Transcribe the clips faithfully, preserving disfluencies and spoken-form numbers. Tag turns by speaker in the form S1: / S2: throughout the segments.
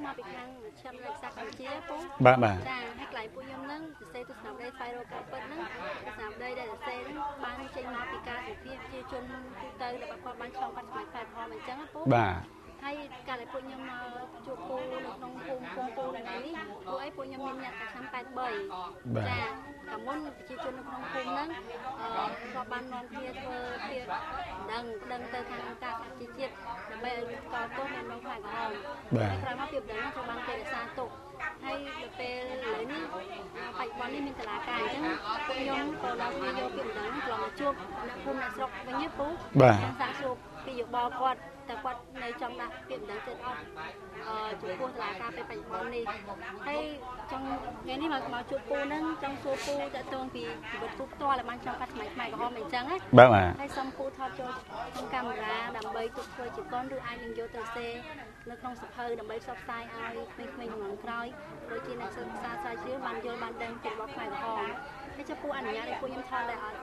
S1: មកពីខាងខ្ញុំរក្សាកម្ពុជាពូ
S2: បាទបាទ
S1: ចាហើយកន្លែងពួកខ្ញុំហ្នឹងសរសេរទស្សនវិស័យស្វែងរកការពិតហ្នឹងទស្សនវិស័យដែលសរសេរហ្នឹងបានចេញមកពីការវិភាគជាជនទូទៅដែលគាត់បានឆ្លងកាត់សម័យផ្លែផលអញ្ចឹងពូ
S2: បាទ
S1: ហើយកាលដែលពួកខ្ញុំមកជួបពូនៅក្នុងភូមិភូមិពូនៅនេះពួកអីពួកខ្ញុំមានអ្នកឆ្នាំแปดបីចាកាលមុនប្រជាជននៅក្នុងភូមិហ្នឹងអឺគាត់បាននាំគ្នាធ្វើជាដឹងដឹងទៅខាងអង្គការសហជីវជាតិដើម្បីឲ្យកោតទោសនៅក្នុងផ្នែកក្រហម
S2: បាទ
S1: ក្រោយមកពីដឹងត្រូវបានគេរក្សាទុកហើយដល់ពេលឥឡូវនេះបច្ចុប្បន្ននេះមានតឡាការអញ្ចឹងពួកខ្ញុំក៏ឡើងគ្នាយកពីដឹងខ្លងជួបអ្នកភូមិអ្នកស្រុកវិញទេពូ
S2: បាទ
S1: សាកសួរពីយោបល់គាត់តែគាត់នៅចង់ដាក់ពាក្យបណ្ដឹងចិត្តអត់អឺចំពោះតឡាការពេលបច្ចុប្បន្ននេះហើយចង់ថ្ងៃនេះមកមកជួបពូហ្នឹងចង់សួរពូតើតើពីជីវិតពូផ្ទាល់ឲ្យបានចង់កាត់ស្មៃផ្នែកក្រហមអីចឹងណា
S2: បាទបាទ
S1: ហើយសូមពូថតចូលក្នុងកាមេរ៉ាដើម្បីទុកធ្វើជាកុនឬអាចនឹងយកទៅសេនៅក្នុងសភៅដើម្បីផ្សព្វផ្សាយឲ្យក្មេងៗជំនាន់ក្រោយដូចជាអ្នកសិក្សាស្រាវជ្រាវបានយល់បានដឹងពីរបបផ្នែកក្រហមហើយចុះពូអនុញ្ញាតឲ្យពូខ្ញុំថតដែរអត់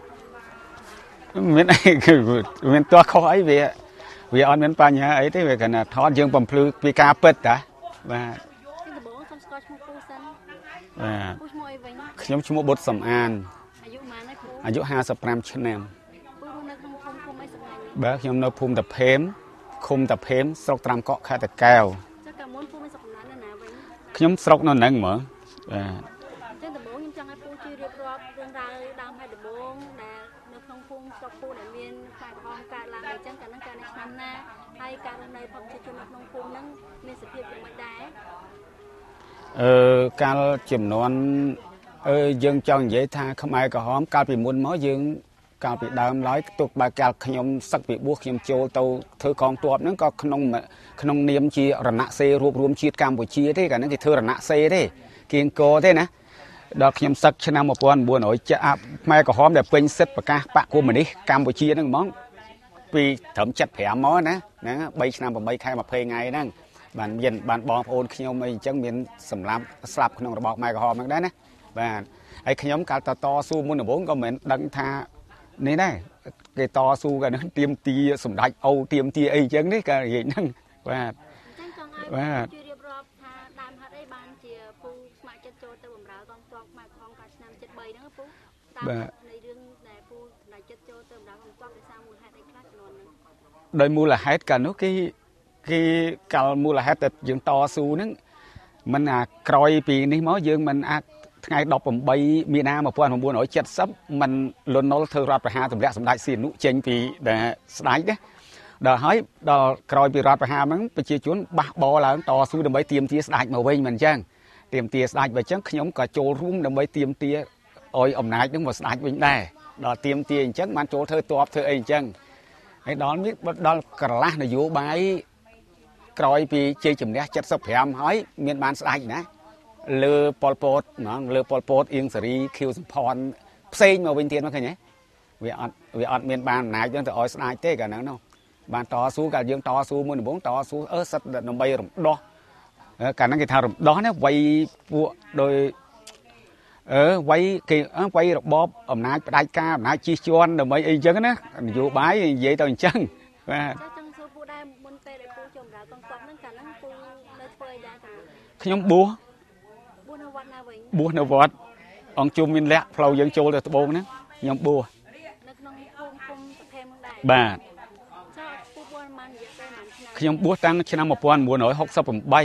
S2: មានអីគឺមានតោះខុសអីវាវាអត់មានបញ្ហាអីទេវាគ្រាន់តែថតយើងបំភ្លឺពីការពិតតាបាទ
S1: ទីដំបូងសូមស្គាល់ឈ្មោះពូសិន
S2: បាទ
S1: ពូឈ្មោះអីវិញ
S2: ខ្ញុំឈ្មោះបុត្រសំអាន
S1: អាយុប៉ុន្មានហើយពូ
S2: អាយុห้าสิบห้าឆ្នាំ
S1: ពូនៅក្នុងភូមិភូមិអីសម្រាប់
S2: បាទខ្ញុំនៅភូមិតាភេមឃុំតាភេមស្រុកត្រាំកក់ខេត្តតាកែវ
S1: ចុះកាលមុនពូមានសុខដំណើរនៅណាវិញ
S2: ខ្ញុំស្រុកនៅនឹងហ្មងបាទ
S1: ចឹងដំបូងខ្ញុំចង់ឲ្យពូជួយរៀបរាប់រឿងរ៉ាវដើមហេតុដំបូងដែលនៅក្នុងភូមិស្រុកពូដែលមានផ្នែកក្រហមកើតឡើងអីចឹងកាលហ្នឹងកាលនៅឆ្នាំណាហើយការរស់នៅរបស់ប្រជាជននៅក្នុងភូមិហ្នឹងមានសភាពយ៉ាងម៉េចដែរ
S2: អឺកាលចំនួនអឺយើងចង់និយាយថាខ្មែរក្រហមកាលពីមុនមកយើងកាលពីដើមឡើយទុកបើកាលខ្ញុំសឹកពីបួសខ្ញុំចូលទៅធ្វើកងទ័ពហ្នឹងក៏ក្នុងក្នុងនាមជារណសេរីរួបរวมជាតិកម្ពុជាទេកាលហ្នឹងគេធ្វើរណសេរីទេគៀងកទេណាដល់ខ្ញុំសឹកឆ្នាំmột nghìn chín trămចាក់ខ្មែរក្រហមដែលពេញសិទ្ធិប្រកាសបកកុម្មុយនីសកម្ពុជាហ្នឹងហ្មងពីត្រឹមเจ็ดสิบห้าមកណាហ្នឹងបីឆ្នាំeightខែยี่สิบថ្ងៃហ្នឹងបានមានបានបងប្អូនខ្ញុំអីអញ្ចឹងមានសម្រាប់ស្លាប់ក្នុងរបបខ្មែរក្រហមហ្នឹងដែរណាបាទហើយខ្ញុំកាលតតស៊ូមុនដំបូងក៏មិនដឹងថានេះដែរគេតស៊ូកាលហ្នឹងទៀមទាសម្ដេចអូទៀមទាអីអញ្ចឹងនេះក៏និយាយហ្នឹងបាទ
S1: អញ្ចឹងចង់ឲ្យបាទជួយរៀបរាប់ថាដើមហេតុអីបានជាពូស្ម័គ្រចិត្តចូលទៅបម្រើកងទ័ពខ្មែរក្រហមកាលឆ្នាំเจ็ดสิบ三ហ្នឹងពូតាមនៃរឿងដែលពូសម្ដេចចិត្តចូលទៅបម្រើកងទ័ពដោយសារមូលហេតុអីខ្លះចំនួនហ្នឹង
S2: ដោយមូលហេតុកាលនោះគេគេកាលមូលហេតុតែយើងតស៊ូហ្នឹងមិនអាក្រោយពីនេះមកយើងមិនអាចថ្ងៃដប់ប្រាំបីមីនាmột nghìn chín trămเจ็ดสิบมันលន់នល់ធ្វើរដ្ឋប្រហារទម្លាក់សម្ដេចសៀនុចេញពីដែលស្ដេចណាដល់ហើយដល់ក្រោយពីរដ្ឋប្រហារហ្នឹងប្រជាជនបះបោឡើងតស៊ូដើម្បីទាមទារស្ដេចមកវិញមិនអញ្ចឹងទាមទារស្ដេចបើអញ្ចឹងខ្ញុំក៏ចូលរួមដើម្បីទាមទារឲ្យអំណាចហ្នឹងមកស្ដេចវិញដែរដល់ទាមទារអញ្ចឹងបានចូលធ្វើតបធ្វើអីអញ្ចឹងហើយដល់នេះដល់កន្លះនយោបាយក្រោយពីជ័យជំនះเจ็ดสิบห้าហើយមានបានស្ដេចណាលើប៉ុលពតហ្មងលើប៉ុលពតអៀងសេរីខៀវសំផនផ្សេងមកវិញទៀតមកឃើញទេវាអត់វាអត់មានបានអំណាចហ្នឹងទៅឲ្យស្ដេចទេកាលហ្នឹងនោះបានតស៊ូកាលយើងតស៊ូមួយដំបូងតស៊ូអឺសិតដើម្បីរំដោះកាលហ្នឹងគេថារំដោះណាវ័យពួកដោយអឺវ័យគេវ័យរបបអំណាចផ្ដាច់ការអំណាចជិះជាន់ដើម្បីអីចឹងណានយោបាយនិយាយទៅអញ្ចឹងបាទ
S1: ចង់សួរពូដែរមុនពេលដែលពូចូលបម្រើកងទ័ពហ្នឹងកាលហ្នឹងពូនៅធ្វើអីដែរតា
S2: ខ្ញុំបួស
S1: បួសនៅវត្តណាវិញ
S2: បួសនៅវត្តអង្គជុំមានលក្ខផ្លូវយើងចូលទៅត្បូងហ្នឹងខ្ញុំបួស
S1: នៅក្នុងភូមិភូមិសុភេមហ្នឹងដែរ
S2: បាទ
S1: ចុះពូបួសមិនរយៈពេលប៉ុន្មានឆ្នាំ
S2: ខ្ញុំបួសតាំងឆ្នាំmột nghìn chín trăm68រហូតដល់
S1: เจ็ดสิบสาม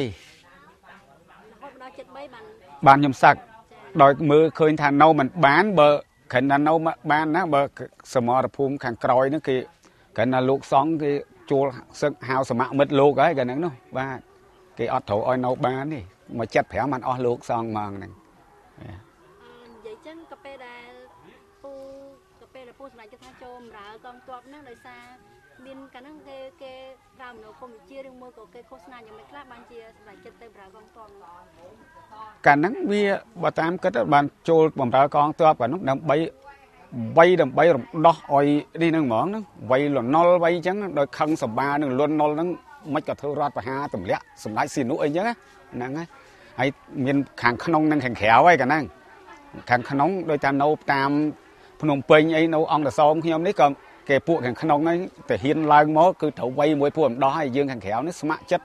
S1: បាន
S2: បានខ្ញុំសឹកដោយមើលឃើញថានៅមិនបានបើគ្រាន់តែនៅបានណាបើសមរភូមិខាងក្រោយហ្នឹងគេគ្រាន់តែលោកសង្ឃគេចូលសឹកហៅសមមិត្តលោកហើយកាលហ្នឹងនោះបាទគេអត់ត្រូវឲ្យនៅបានទេមកเจ็ดสิบห้าបានអស់លោកសង្ឃហ្មងហ្នឹង
S1: អឺនិយាយចឹងក៏ពេលដែលពូក៏ពេលដែលពូសម្រាប់ចិត្តថាចូលបម្រើកងទ័ពហ្នឹងដោយសារមានកាលហ្នឹងគេគេប្រើមនោគមវិជ្ជាឬមួយក៏គេឃោសនាយ៉ាងម៉េចខ្លះបានជាសម្រាប់ចិត្តទៅបម្រើកងទ័ព
S2: កាលហ្នឹងវាបើតាមគិតបានចូលបម្រើកងទ័ពកាលហ្នឹងដើម្បីវ័យដើម្បីរំដោះឲ្យនេះហ្នឹងហ្មងហ្នឹងវ័យលន់នល់វ័យអញ្ចឹងដោយខឹងសម្បានឹងលន់នល់ហ្នឹងមិនក៏ធ្វើរដ្ឋប្រហារទម្លាក់សម្ដេចសៀនុអីអញ្ចឹងហ្នឹងហើយហើយមានខាងក្នុងនិងខាងក្រៅហើយកាលហ្នឹងខាងក្នុងដោយតែនៅតាមភ្នំពេញអីនៅអង្គតសោមខ្ញុំនេះក៏គេពួកខាងក្នុងហ្នឹងទៅហ៊ានឡើងមកគឺត្រូវវ័យមួយពួកអំដោះហើយយើងខាងក្រៅនេះស្ម័គ្រចិត្ត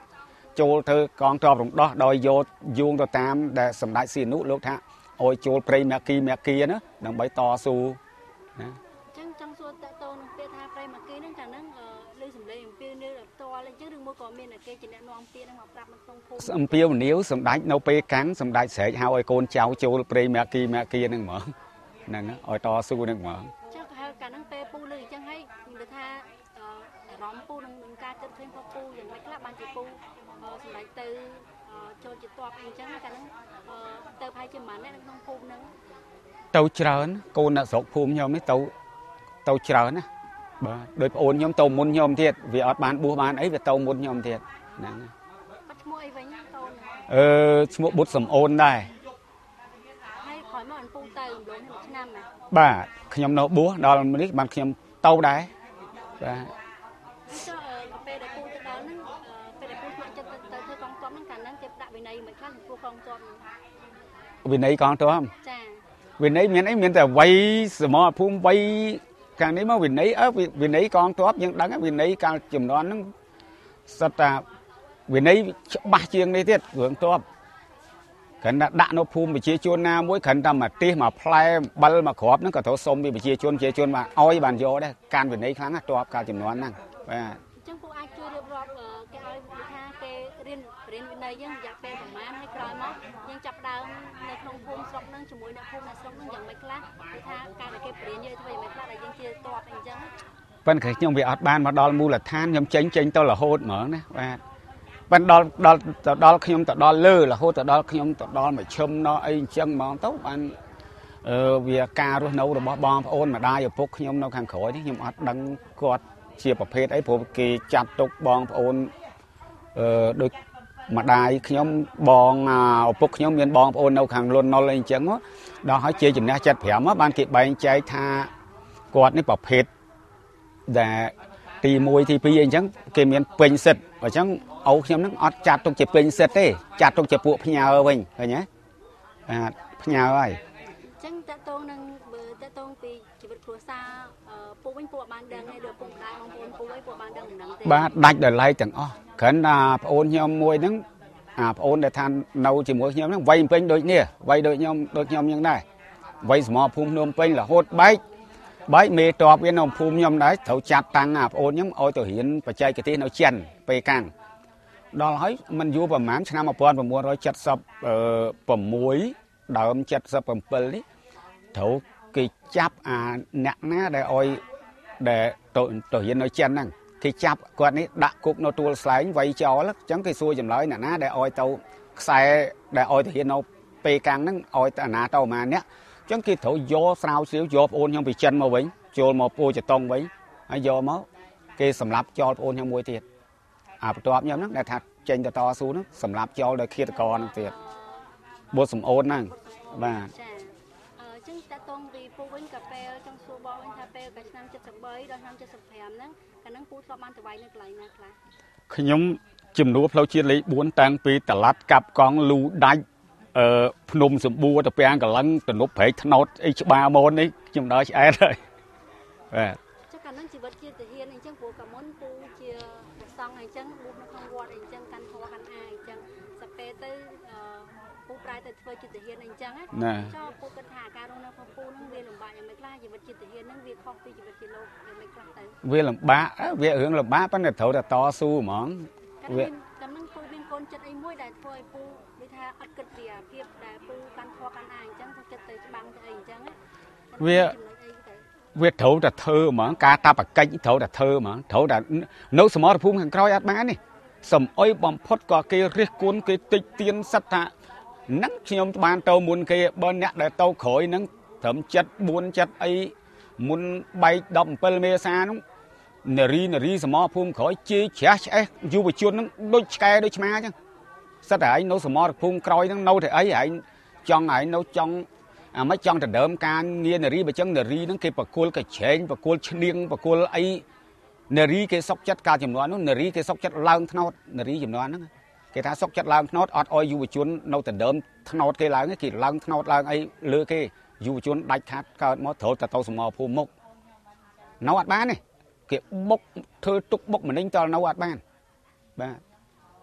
S2: ចូលធ្វើកងទ័ពរំដោះដោយយកយោងទៅតាមដែលសម្ដេចសៀនុលោកថាអោយចូលព្រៃមាគីមាគីណាដើម្បីតស៊ូណា
S1: ចឹងចង់សួរតើតើនឹងពាក្យថាព្រៃមាគីហ្នឹងកាលហ្នឹងលើសម្លេងអំពីនៅផ្ទាល់អញ្ចឹងឬមួយក៏មានគេជាអ្នកនាំពាក្យហ្នឹងមកប្រាប់នៅក្នុងភូមិ
S2: អំពីវនីវសម្ដេចនៅពេលកាំងសម្ដេចស្រែកហៅឲ្យកូនចៅចូលព្រៃមាគីមាគីហ្នឹងហ្មងហ្នឹងឲ្យតស៊ូហ្នឹងហ្មង
S1: ចឹងក៏ហៅកាលហ្នឹងពេលពូលើអញ្ចឹងហើយនិយាយថាអារម្មណ៍ពូនឹងនឹងការគិតឃើញរបស់ពូយ៉ាងម៉េចខ្លះបានជាពូសម្ដេចទៅចូលជាតបអីអញ្ចឹងកាលហ្នឹងទៅប្រហែលជាប៉ុន្មានអ្នកនៅក្នុងភូមិហ្នឹង
S2: ទៅច្រើនកូនអ្នកស្រុកភូមិខ្ញុំនេះទៅទៅច្រើនណាបាទដោយប្អូនខ្ញុំទៅមុនខ្ញុំទៀតវាអត់បានបួសបានអីវាទៅមុនខ្ញុំទៀតហ្នឹង
S1: បាត់ឈ្មោះអីវិញកូន
S2: អឺឈ្មោះបុត្រសំអូនដែរ
S1: ហើយក្រោយមកអនពូទៅរំលងមួយឆ្នាំណា
S2: បាទខ្ញុំនៅបួសដល់នេះបានខ្ញុំទៅដែរបាទ
S1: ចុះពេលដែលពូទៅដល់ហ្នឹងពេលដែលពូស្ម័គ្រចិត្តទៅធ្វើកងទ័ពហ្នឹងកាលហ្នឹងគេដាក់វិន័យមិនខ្លះចំពោះកងទ័ពហ្នឹង
S2: វិន័យកងទ័ព
S1: ចា
S2: វិន័យមានអីមានតែវ័យសមរភូមិវ័យខាងនេះមកវិន័យអើវិន័យកងទ័ពយើងដឹងវិន័យកាលចំនួនហ្នឹងសិតថាវិន័យច្បាស់ជាងនេះទៀតរឿងទ័ពគ្រាន់តែដាក់នៅភូមិប្រជាជនណាមួយគ្រាន់តែមកទេសមកផ្លែអំបិលមកក្របហ្នឹងក៏ត្រូវសុំពីប្រជាជនប្រជាជនមកឲ្យបានយកដែរការវិន័យខ្លាំងណាស់ទ័ពកាលចំនួនហ្នឹងបាទ
S1: អញ្ចឹងពូអាចជួយរៀបរាប់គេឲ្យថាគេរៀនរៀនវិន័យយើងរយៈពេលប្រហែលហើយក្រោយមកយើងចាប់ដើមនៅក្នុងភូមិស្រុកហ្នឹងជាមួយអ្នកភូមិអ្នកស្រុកហ្នឹងយ៉ាងម៉េចខ្លះគឺថាការដែលគេបរៀនយើងធ្វើយ៉ាងម៉េចខ្លះដែលយើងជាទ័ពអីអញ្ចឹង
S2: ប៉ុន្តែខ្ញុំវាអត់បានមកដល់មូលដ្ឋានខ្ញុំចេញចេញទៅរហូតហ្មងណាបាទប៉ុន្តែដល់ដល់ទៅដល់ខ្ញុំទៅដល់លើរហូតទៅដល់ខ្ញុំទៅដល់មកឈឹមណោះអីអញ្ចឹងហ្មងទៅបានអឺវាការរស់នៅរបស់បងប្អូនម្ដាយឪពុកខ្ញុំនៅខាងក្រោយនេះខ្ញុំអត់ដឹងគាត់ជាប្រភេទអីព្រោះគេចាត់ទុកបងប្អូនអឺដូចម្ដាយខ្ញុំបងឪពុកខ្ញុំមានបងប្អូននៅខាងលន់ណុលអីអញ្ចឹងដល់ហើយជាជំនះចិត្តប្រាំបានគេបែងចែកថាគាត់នេះប្រភេទដែលទីមួយទីពីរអីអញ្ចឹងគេមានពេញសិទ្ធអញ្ចឹងឪខ្ញុំនឹងអត់ចាត់ទុកជាពេញសិទ្ធទេចាត់ទុកជាពួកផ្ញើវិញឃើញទេបាទផ្ញើហើយ
S1: អញ្ចឹងតើតងនឹងបើតើតងពីជីវិតគ្រួសារពូវិញពូបានដឹងទេដល់ពូម្ដាយបងប្អូនពូវិញពូបានដឹងមិនដឹងទេ
S2: បាទដាច់ដោយឡែកទាំងអស់គ្រាន់តែប្អូនខ្ញុំមួយហ្នឹងអាប្អូនដែលថានៅជាមួយខ្ញុំហ្នឹងវ័យពេញដូចនេះវ័យដូចខ្ញុំដូចខ្ញុំអញ្ចឹងដែរវ័យសមរភូមិភ្នំពេញរហូតបែកបែកមេតបវានៅភូមិខ្ញុំដែរត្រូវចាត់តាំងអាប្អូនខ្ញុំឲ្យទៅរៀនបច្ចេកទេសនៅចិនពេលកាំងដល់ហើយមិនយូរប្រហែលឆ្នាំmột nghìn chín trăm七十sáuដើមเจ็ดสิบเจ็ดនេះត្រូវគេចាប់អាអ្នកណាដែលឲ្យដែលទៅទៅរៀននៅចិនហ្នឹងគេចាប់គាត់នេះដាក់គុកនៅទួលស្លែងវាយចោលអញ្ចឹងគេសួរចម្លើយអ្នកណាដែលឲ្យទៅខ្សែដែលឲ្យទៅរៀននៅពេលកាំងហ្នឹងឲ្យទៅអាណាទៅអាណាអ្នកអញ្ចឹងគេត្រូវយកស្រាវជ្រាវយកប្អូនខ្ញុំពីចិនមកវិញចូលមកពូចតុងវិញហើយយកមកគេសម្លាប់ចោលប្អូនខ្ញុំមួយទៀតអាបន្ទាប់ខ្ញុំហ្នឹងដែលថាចេញទៅតស៊ូហ្នឹងសម្លាប់ចោលដោយឃាតករហ្នឹងទៀតបុត្រសំអូនហ្នឹងបាទ
S1: ចាអញ្ចឹងតើតងពីពូវិញកាពេលចង់សួរបងវិញថាពេលកាលឆ្នាំเจ็ดสิบ三ដល់ឆ្នាំเจ็ดสิบห้าហ្នឹងកាលហ្នឹងពូធ្លាប់បានទៅវាយនៅកន្លែងណាខ្លះ
S2: ខ្ញុំជំនួសផ្លូវជាតិលេខbốnតាំងពីតឡាត់កាប់កង់លូដាច់អឺភ្នំសម្បួរទៅពាំងកលឹងទំនប់ព្រែកថ្នោតអីច្បារម៉ូននេះខ្ញុំដល់ឆ្អែតហើយបាទ
S1: ចុះកាលហ្នឹងជីវិតជាទាហានអីចឹងព្រោះកាលមុនពូជាព្រះសង្ឃអីចឹងបួសនៅក្នុងវត្តអីចឹងកាន់ធម៌កាន់អាអីចឹងសពេលទៅពូប្រែទៅធ្វើជាទាហានអីចឹងណាចុះពូគិតថាការរស់នៅរបស់ពូហ្នឹងវាលំបាកយ៉ាងម៉េចខ្លះជីវិតជាទាហានហ្នឹងវាខុសពីជីវិតជាលោកយ៉ាងម៉េចខ្លះទៅ
S2: វាលំបាកវារឿងលំបាកប៉ុន្តែត្រូវតែតស៊ូហ្មង
S1: វាកាលហ្នឹងពូមានកូនចិត្តអីមួយដែលធ្វើឲ្យពូនិយាយថាអត់គិតពីអាភាពដែលពូកាន់ធម៌កាន់អាអញ្ចឹងទៅចិត្តទៅច្បាំងទៅអីអញ្ចឹង
S2: វាវាត្រូវតែធ្វើហ្មងការតាបកិច្ចត្រូវតែធ្វើហ្មងត្រូវតែនៅសមរភូមិខាងក្រោយអត់បាននេះសំអុយបំផុតក៏គេរិះគន់គេតិចទៀនសិតថាហ្នឹងខ្ញុំបានទៅមុនគេបើអ្នកដែលទៅក្រោយហ្នឹងត្រឹមចិត្តបួនចិត្តអីមុនបែកដប់7មេសាហ្នឹងនារីនារីសមរភូមិក្រោយជេរច្រាស់ឆ្អេះយុវជនហ្នឹងដូចឆ្កែដូចឆ្មាអញ្ចឹងសិតតែឯងនៅសមរភូមិក្រោយហ្នឹងនៅតែអីឯងចង់ឯងនៅចង់អាមិនចង់ដណ្ដើមការងារនារីបើចឹងនារីហ្នឹងគេប្រគល់កញ្ឆេងប្រគល់ឈ្នៀងប្រគល់អីនារីគេសុកចិត្តការចំនួននោះនារីគេសុកចិត្តឡើងថ្នោតនារីចំនួនហ្នឹងគេថាសុកចិត្តឡើងថ្នោតអត់អោយយុវជននៅដណ្ដើមថ្នោតគេឡើងគេឡើងថ្នោតឡើងអីលើគេយុវជនដាច់ខាតកើតមកត្រូវតែទៅសមរភូមិមុខនៅអត់បានទេគេបុកធ្វើទុកបុកម្នេញតើនៅអត់បានបាទ
S1: អ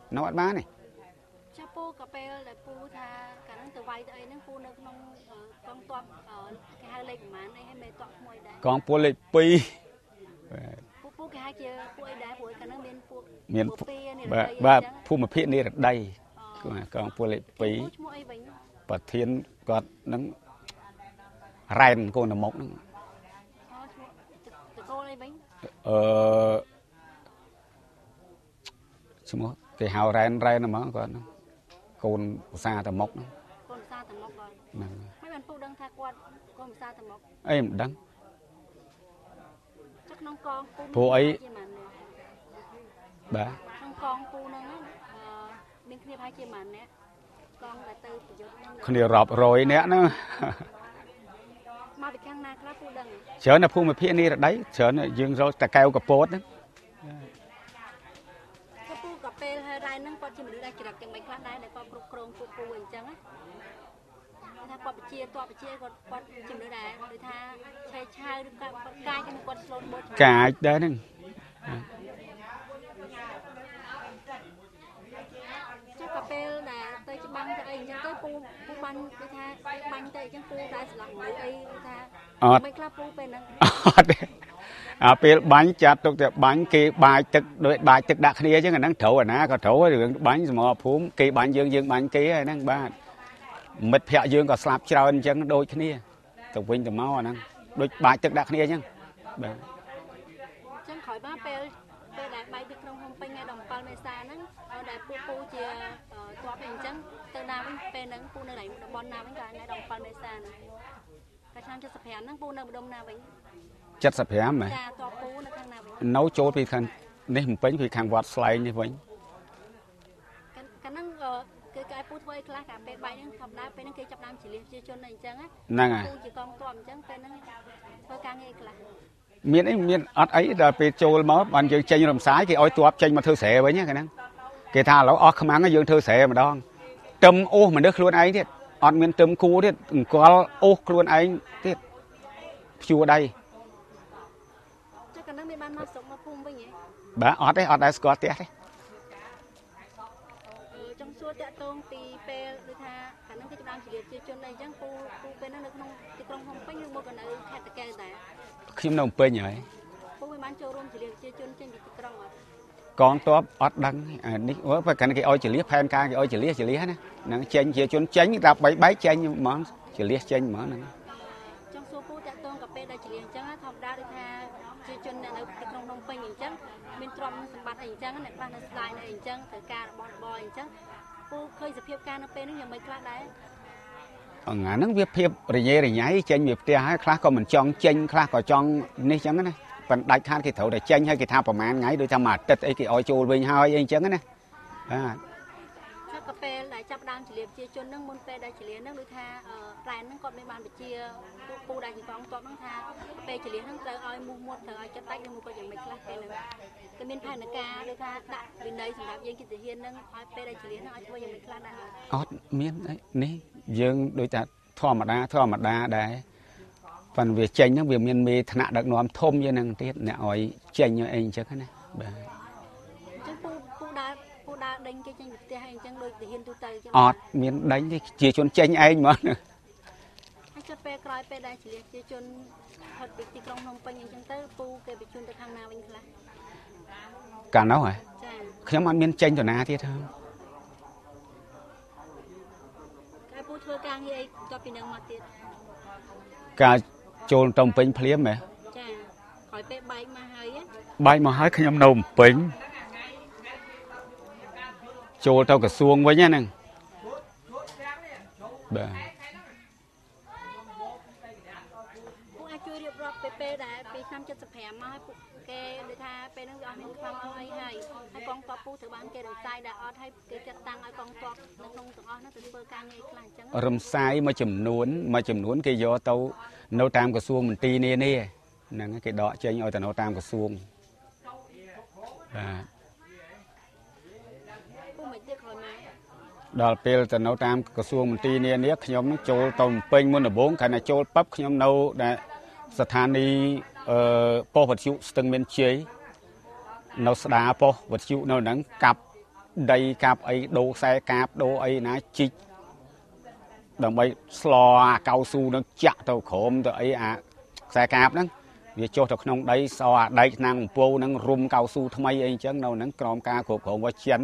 S2: nó ăn bán này
S1: cha pô cà phê là pô tha cả năng từ vay tới năng pô năng nông con toạc ở cái hai lệnh mà này hay mê toạc mồi đấy
S2: con pô lệ pi
S1: pô pô cái hai kia pô ấy đá pô cả năng miền pô
S2: miền và và pô mà phía này là đây con pô lệ pi và thiên còn nắng rèn cô là một ờ chúng cái hào rèn rèn là món còn cồn xa tầm mốc
S1: cồn xa tầm mốc rồi mấy bạn phụ đang thay quạt cồn xa tầm mốc
S2: em đắng
S1: chắc nông con
S2: phụ ấy bà
S1: nông con phụ nó bên kia hai chiếc màn nè con là từ
S2: con điều rọp rồi nè nó
S1: mà bị căng na khá phụ đằng
S2: chở nó phụ mà phía này là đấy chở nó dương rồi ta kêu cà pốt đó
S1: cà phê hay rai nâng con chỉ mình đang chỉ đặt cái máy khác đấy để con cồn phụ phụ hình chẳng áถ้าปอบเชียตัวปอบเชียก็ปอบจิ้มด้วยได้หรือถ้าใช้ชาหรือกกายก็มันกดโซนบด
S2: กายได้นั่น
S1: เจ้ากาแฟน่ะเตยจะบังจะไอ้ยังเตยปูปูบังหรือถ้าบังเตยยังปูได้สลับหรือไอ้ถ้าไม่กล้าปูเป็นนั่น
S2: àពេលបាញ់ចាត់ទុកតែបាញ់គេបាយទឹកដូចបាយទឹកដាក់គ្នាអញ្ចឹងអាហ្នឹងត្រូវអាណាក៏ត្រូវរឿងបាញ់សមរភូមិគេបាញ់យើងយើងបាញ់គេហើយហ្នឹងបាទមិត្តភ័ក្ដិយើងក៏ស្លាប់ច្រើនអញ្ចឹងដូចគ្នាទៅវិញទៅមកអាហ្នឹងដូចបាយទឹកដាក់គ្នាអញ្ចឹងបាទ
S1: អញ្ចឹងក្រោយមកពេលពេលដែលបាយទឹកក្នុងហុំពេញថ្ងៃដbảyមេសាហ្នឹងដែលពូពូជាតបអីអញ្ចឹងទៅណាវិញពេលហ្នឹងពូនៅไหนតំបន់ណាវិញក៏ថ្ងៃដbảyមេសាហ្នឹងកាលឆ្នាំ칠십오ហ្នឹងពូនៅម្ដុំណាវិញ
S2: 칠십오ហ៎
S1: ចាតបពូនៅខាងណាវិញ
S2: នៅចូលពីខាងនេះមិនពេញពីខាងវត្តស្លែងនេះវិញ
S1: កាលហ្នឹងគឺគេឲ្យពូធ្វើអីខ្លះកាលពេលបាយហ្នឹងធម្មតាពេលហ្នឹងគេចាប់ដើមជាលៀសជាជនអីអញ្ចឹង
S2: ហ្នឹងហើយ
S1: ពូជាកងទ័ពអញ្ចឹងពេលហ្នឹងធ្វើការងារខ្លះ
S2: មានអីមានអត់អីដល់ពេលចូលមកបានយើងចេញរំសាយគេឲ្យទ័ពចេញមកធ្វើស្រែវិញហ្នឹងគេថាឥឡូវអស់ខ្មាំងយើងធ្វើស្រែម្ដងទឹមអូសមនុស្សខ្លួនឯងទៀតអត់មានទឹមគូទៀតអង្គលអូសខ្លួនឯងទៀតព្យួរដៃ
S1: ចុះកាលហ្នឹងមានបានមកស្រុកមកភូមិវិញហ៎
S2: បាទអត់ទេអត់ដែរស្គាល់ផ្ទះទេ
S1: ចង់សួរតាក់ទងពីពេលដូចថាកាលហ្នឹងគេចាប់ដើមជាលៀសជាជនអីអញ្ចឹងពូពូពេលហ្នឹងនៅក្នុងទីក្រុងភ្នំពេញឬមកក៏នៅខេត្តតាកែវដែរ
S2: ខ្ញុំនៅភ្នំពេញហើយ
S1: ពូមិនបានចូលរួមជាលៀសជាជនចេញពីទីក្រុងអត់
S2: កងទ័ពអត់ដឹងនេះបើកាន់គេឲ្យជាលៀសផែនការគេឲ្យជាលៀសជាលៀសណាហ្នឹងចេញជាជនចេញដល់បីបែកចេញហ្មងជាលៀសចេញហ្មងហ្នឹង
S1: ចង់សួរពូតាក់ទងកាពេលដែលជាលៀសអញ្ចឹងធម្មតាដូចថាជាជននៅទីក្រុងភ្នំពេញអញ្ចឹងមានទ្រព្យសម្បត្តិអីអញ្ចឹងអ្នកខ្លះនៅស្ដាយនៅអីអញ្ចឹងត្រូវការរបស់របរអីអញ្ចឹងពូឃើញសភាពការនៅពេលហ្នឹងយ៉ាងម៉េចខ្លះដែរ
S2: អង្ហាហ្នឹងវាភាពរញ៉េរញ៉ៃចេញពីផ្ទះហើយខ្លះក៏មិនចង់ចេញខ្លះក៏ចង់នេះអញ្ចឹងណាប៉ុន្តែដាច់ខាតគេត្រូវតែចេញហើយគេថាប្រហែលថ្ងៃដូចថាមួយអាទិត្យអីគេឲ្យចូលវិញហើយអីអញ្ចឹងណាបាទ
S1: ចុះកាពេលដែលចាប់ដើមជាលៀសជាជនហ្នឹងមុនពេលដែលជាលៀសហ្នឹងដូចថាផ្លែនហ្នឹងគាត់មានបានបជាពូដែលជាកងទ័ពហ្នឹងថាពេលជាលៀសហ្នឹងត្រូវឲ្យមូសមាត់ត្រូវឲ្យចិត្តដាច់នឹងមួយក៏យ៉ាងម៉េចខ្លះពេលហ្នឹងគេមានផែនការដូចថាដាក់វិន័យសម្រាប់យើងគិតទាហានហ្នឹងឲ្យពេលដែលជាលៀសហ្នឹងឲ្យធ្វើយ៉ាងម៉េចខ្លះដែរ
S2: អត់មាននេះយើងដូចថាធម្មតាធម្មតាដែរប៉ុន្តែវាចេញហ្នឹងវាមានមេថ្នាក់ដឹកនាំធំយ៉ាងហ្នឹងទៀតអ្នកឲ្យចេញអីអញ្ចឹងណាបាទ
S1: អញ្ចឹងពូពូដើរពូដើរដេញគេចេញពីផ្ទះអីអញ្ចឹងដូចទាហានទូទៅអញ្ចឹង
S2: អត់មានដេញទេជាជនចេញឯងហ្មង
S1: ហើយចុះពេលក្រោយពេលដែលជាជាជនផុតពីទីក្រុងភ្នំពេញអញ្ចឹងទៅពូគេបញ្ជូនទៅខាងណាវិញខ្លះ
S2: កាលនោះហ៎
S1: ចា
S2: ខ្ញុំអត់មានចេញទៅណាទៀតហ្នឹង
S1: តែពូធ្វើការងារអីចុះពីនឹងមកទៀត
S2: ការចូលទៅភ្នំពេញភ្លាមហ៎
S1: ចាក្រោយពេលបែកមកហើយ
S2: បែកមកហើយខ្ញុំនៅភ្នំពេញចូលទៅក្រសួងវិញហ្នឹងបាទ
S1: ពូអាចជួយរៀបរាប់ពេលពេលដែលពីឆ្នាំ칠십오មកឲ្យគេដូចថាពេលហ្នឹងវាអត់មានខ្លាំងអីហើយហើយកងទ័ពពូត្រូវបានគេរំសាយដែរអត់ហើយគេចាត់តាំងឲ្យកងទ័ពនៅក្នុងទាំងអស់ហ្នឹងទៅធ្វើការងារខ្លះអញ្ចឹង
S2: រំសាយមួយចំនួនមួយចំនួនគេយកទៅនៅតាមក្រសួងមន្ទីរនានាហ្នឹងគេដកចេញឲ្យទៅនៅតាមក្រសួងបាទ
S1: ពូមិនទៀតក្រោយមក
S2: ដល់ពេលទៅនៅតាមក្រសួងមន្ទីរនានាខ្ញុំនឹងចូលទៅភ្នំពេញមុនដំបូងខណៈចូលប៉ាប់ខ្ញុំនៅដែលស្ថានីយ៍អឺប៉ុស្តិ៍វិទ្យុស្ទឹងមានជ័យនៅស្ដារប៉ុស្តិ៍វិទ្យុនៅហ្នឹងកាប់ដីកាប់អីដូរខ្សែកាបដូរអីណាជីកដើម្បីស្លោអាកៅស៊ូនឹងចាក់ទៅក្រោមទៅអីអាខ្សែកាបហ្នឹងវាចុះទៅក្នុងដីសអាដែកឆ្នាំងអំពៅហ្នឹងរុំកៅស៊ូថ្មីអីអញ្ចឹងនៅហ្នឹងក្រោមការគ្រប់គ្រងរបស់ចិន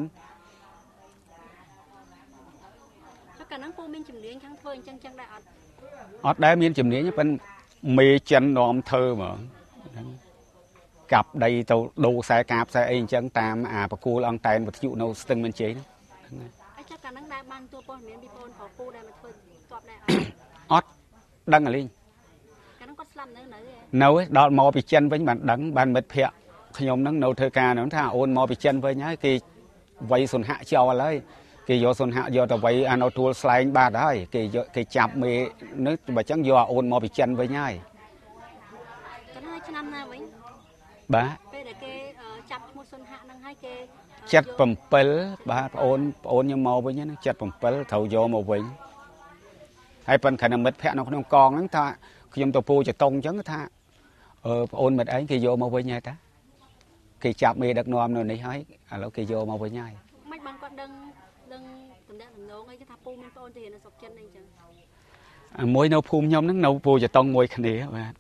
S1: តែកាលហ្នឹងពូមានជំនាញខាងធ្វើអញ្ចឹងចឹងដែរអត់
S2: អត់ដែរមានជំនាញប៉ុន្តែមេចិននាំធ្វើហ្មងកាប់ដីទៅដូរខ្សែកាបខ្សែអីអញ្ចឹងតាមអាបកគូលអង្គតែនវិទ្យុនៅស្ទឹងមានជ័យហ្នឹង
S1: អាចកាលហ្នឹងដែរបានទួព័ត៌មានពីបងប្អូនពូដែលមកធ្វើតបដែរ
S2: អត់ដឹងអលីង
S1: កាលហ្នឹងគាត់ស្លាប់នៅនៅ
S2: នៅដល់មកពីចិនវិញបានដឹងបានមិត្តភ័ក្តិខ្ញុំហ្នឹងនៅធ្វើការហ្នឹងថាអូនមកពីចិនវិញហើយគេវ័យសុនហៈចោលហើយគេយកសុនហៈយកទៅវ័យអានៅទួលស្លែងបាត់ហើយគេយកគេចាប់មេនេះបើចឹងយកអូនមកពីចិនវិញហើយ
S1: កាលហ្នឹងឆ្នាំណាវិញ
S2: បាទ
S1: ពេលដែលគេចាប់ឈ្មោះសុនហៈហ្នឹងហើយគេ
S2: เจ็ดสิบเจ็ดបាទបងអូនបងអូនខ្ញុំមកវិញណាเจ็ดสิบเจ็ดត្រូវយកមកវិញហើយប៉ុន្តែមិត្តភ័ក្តិនៅក្នុងកងហ្នឹងថាខ្ញុំទៅពូចតុងអញ្ចឹងថាអឺបងអូនមិត្តឯងគេយកមកវិញហើយតាគេចាប់មេដឹកនាំនៅនេះហើយឥឡូវគេយកមកវិញហើយ
S1: មិនបានគាត់ដឹងដឹងតំណែងតំណងអីគេថាពូមានបងអូនទៅរៀននៅស្រុកចិនអីអញ្ចឹង
S2: មួយនៅភូមិខ្ញុំហ្នឹងនៅពូចតុងមួយគ្នាបាទ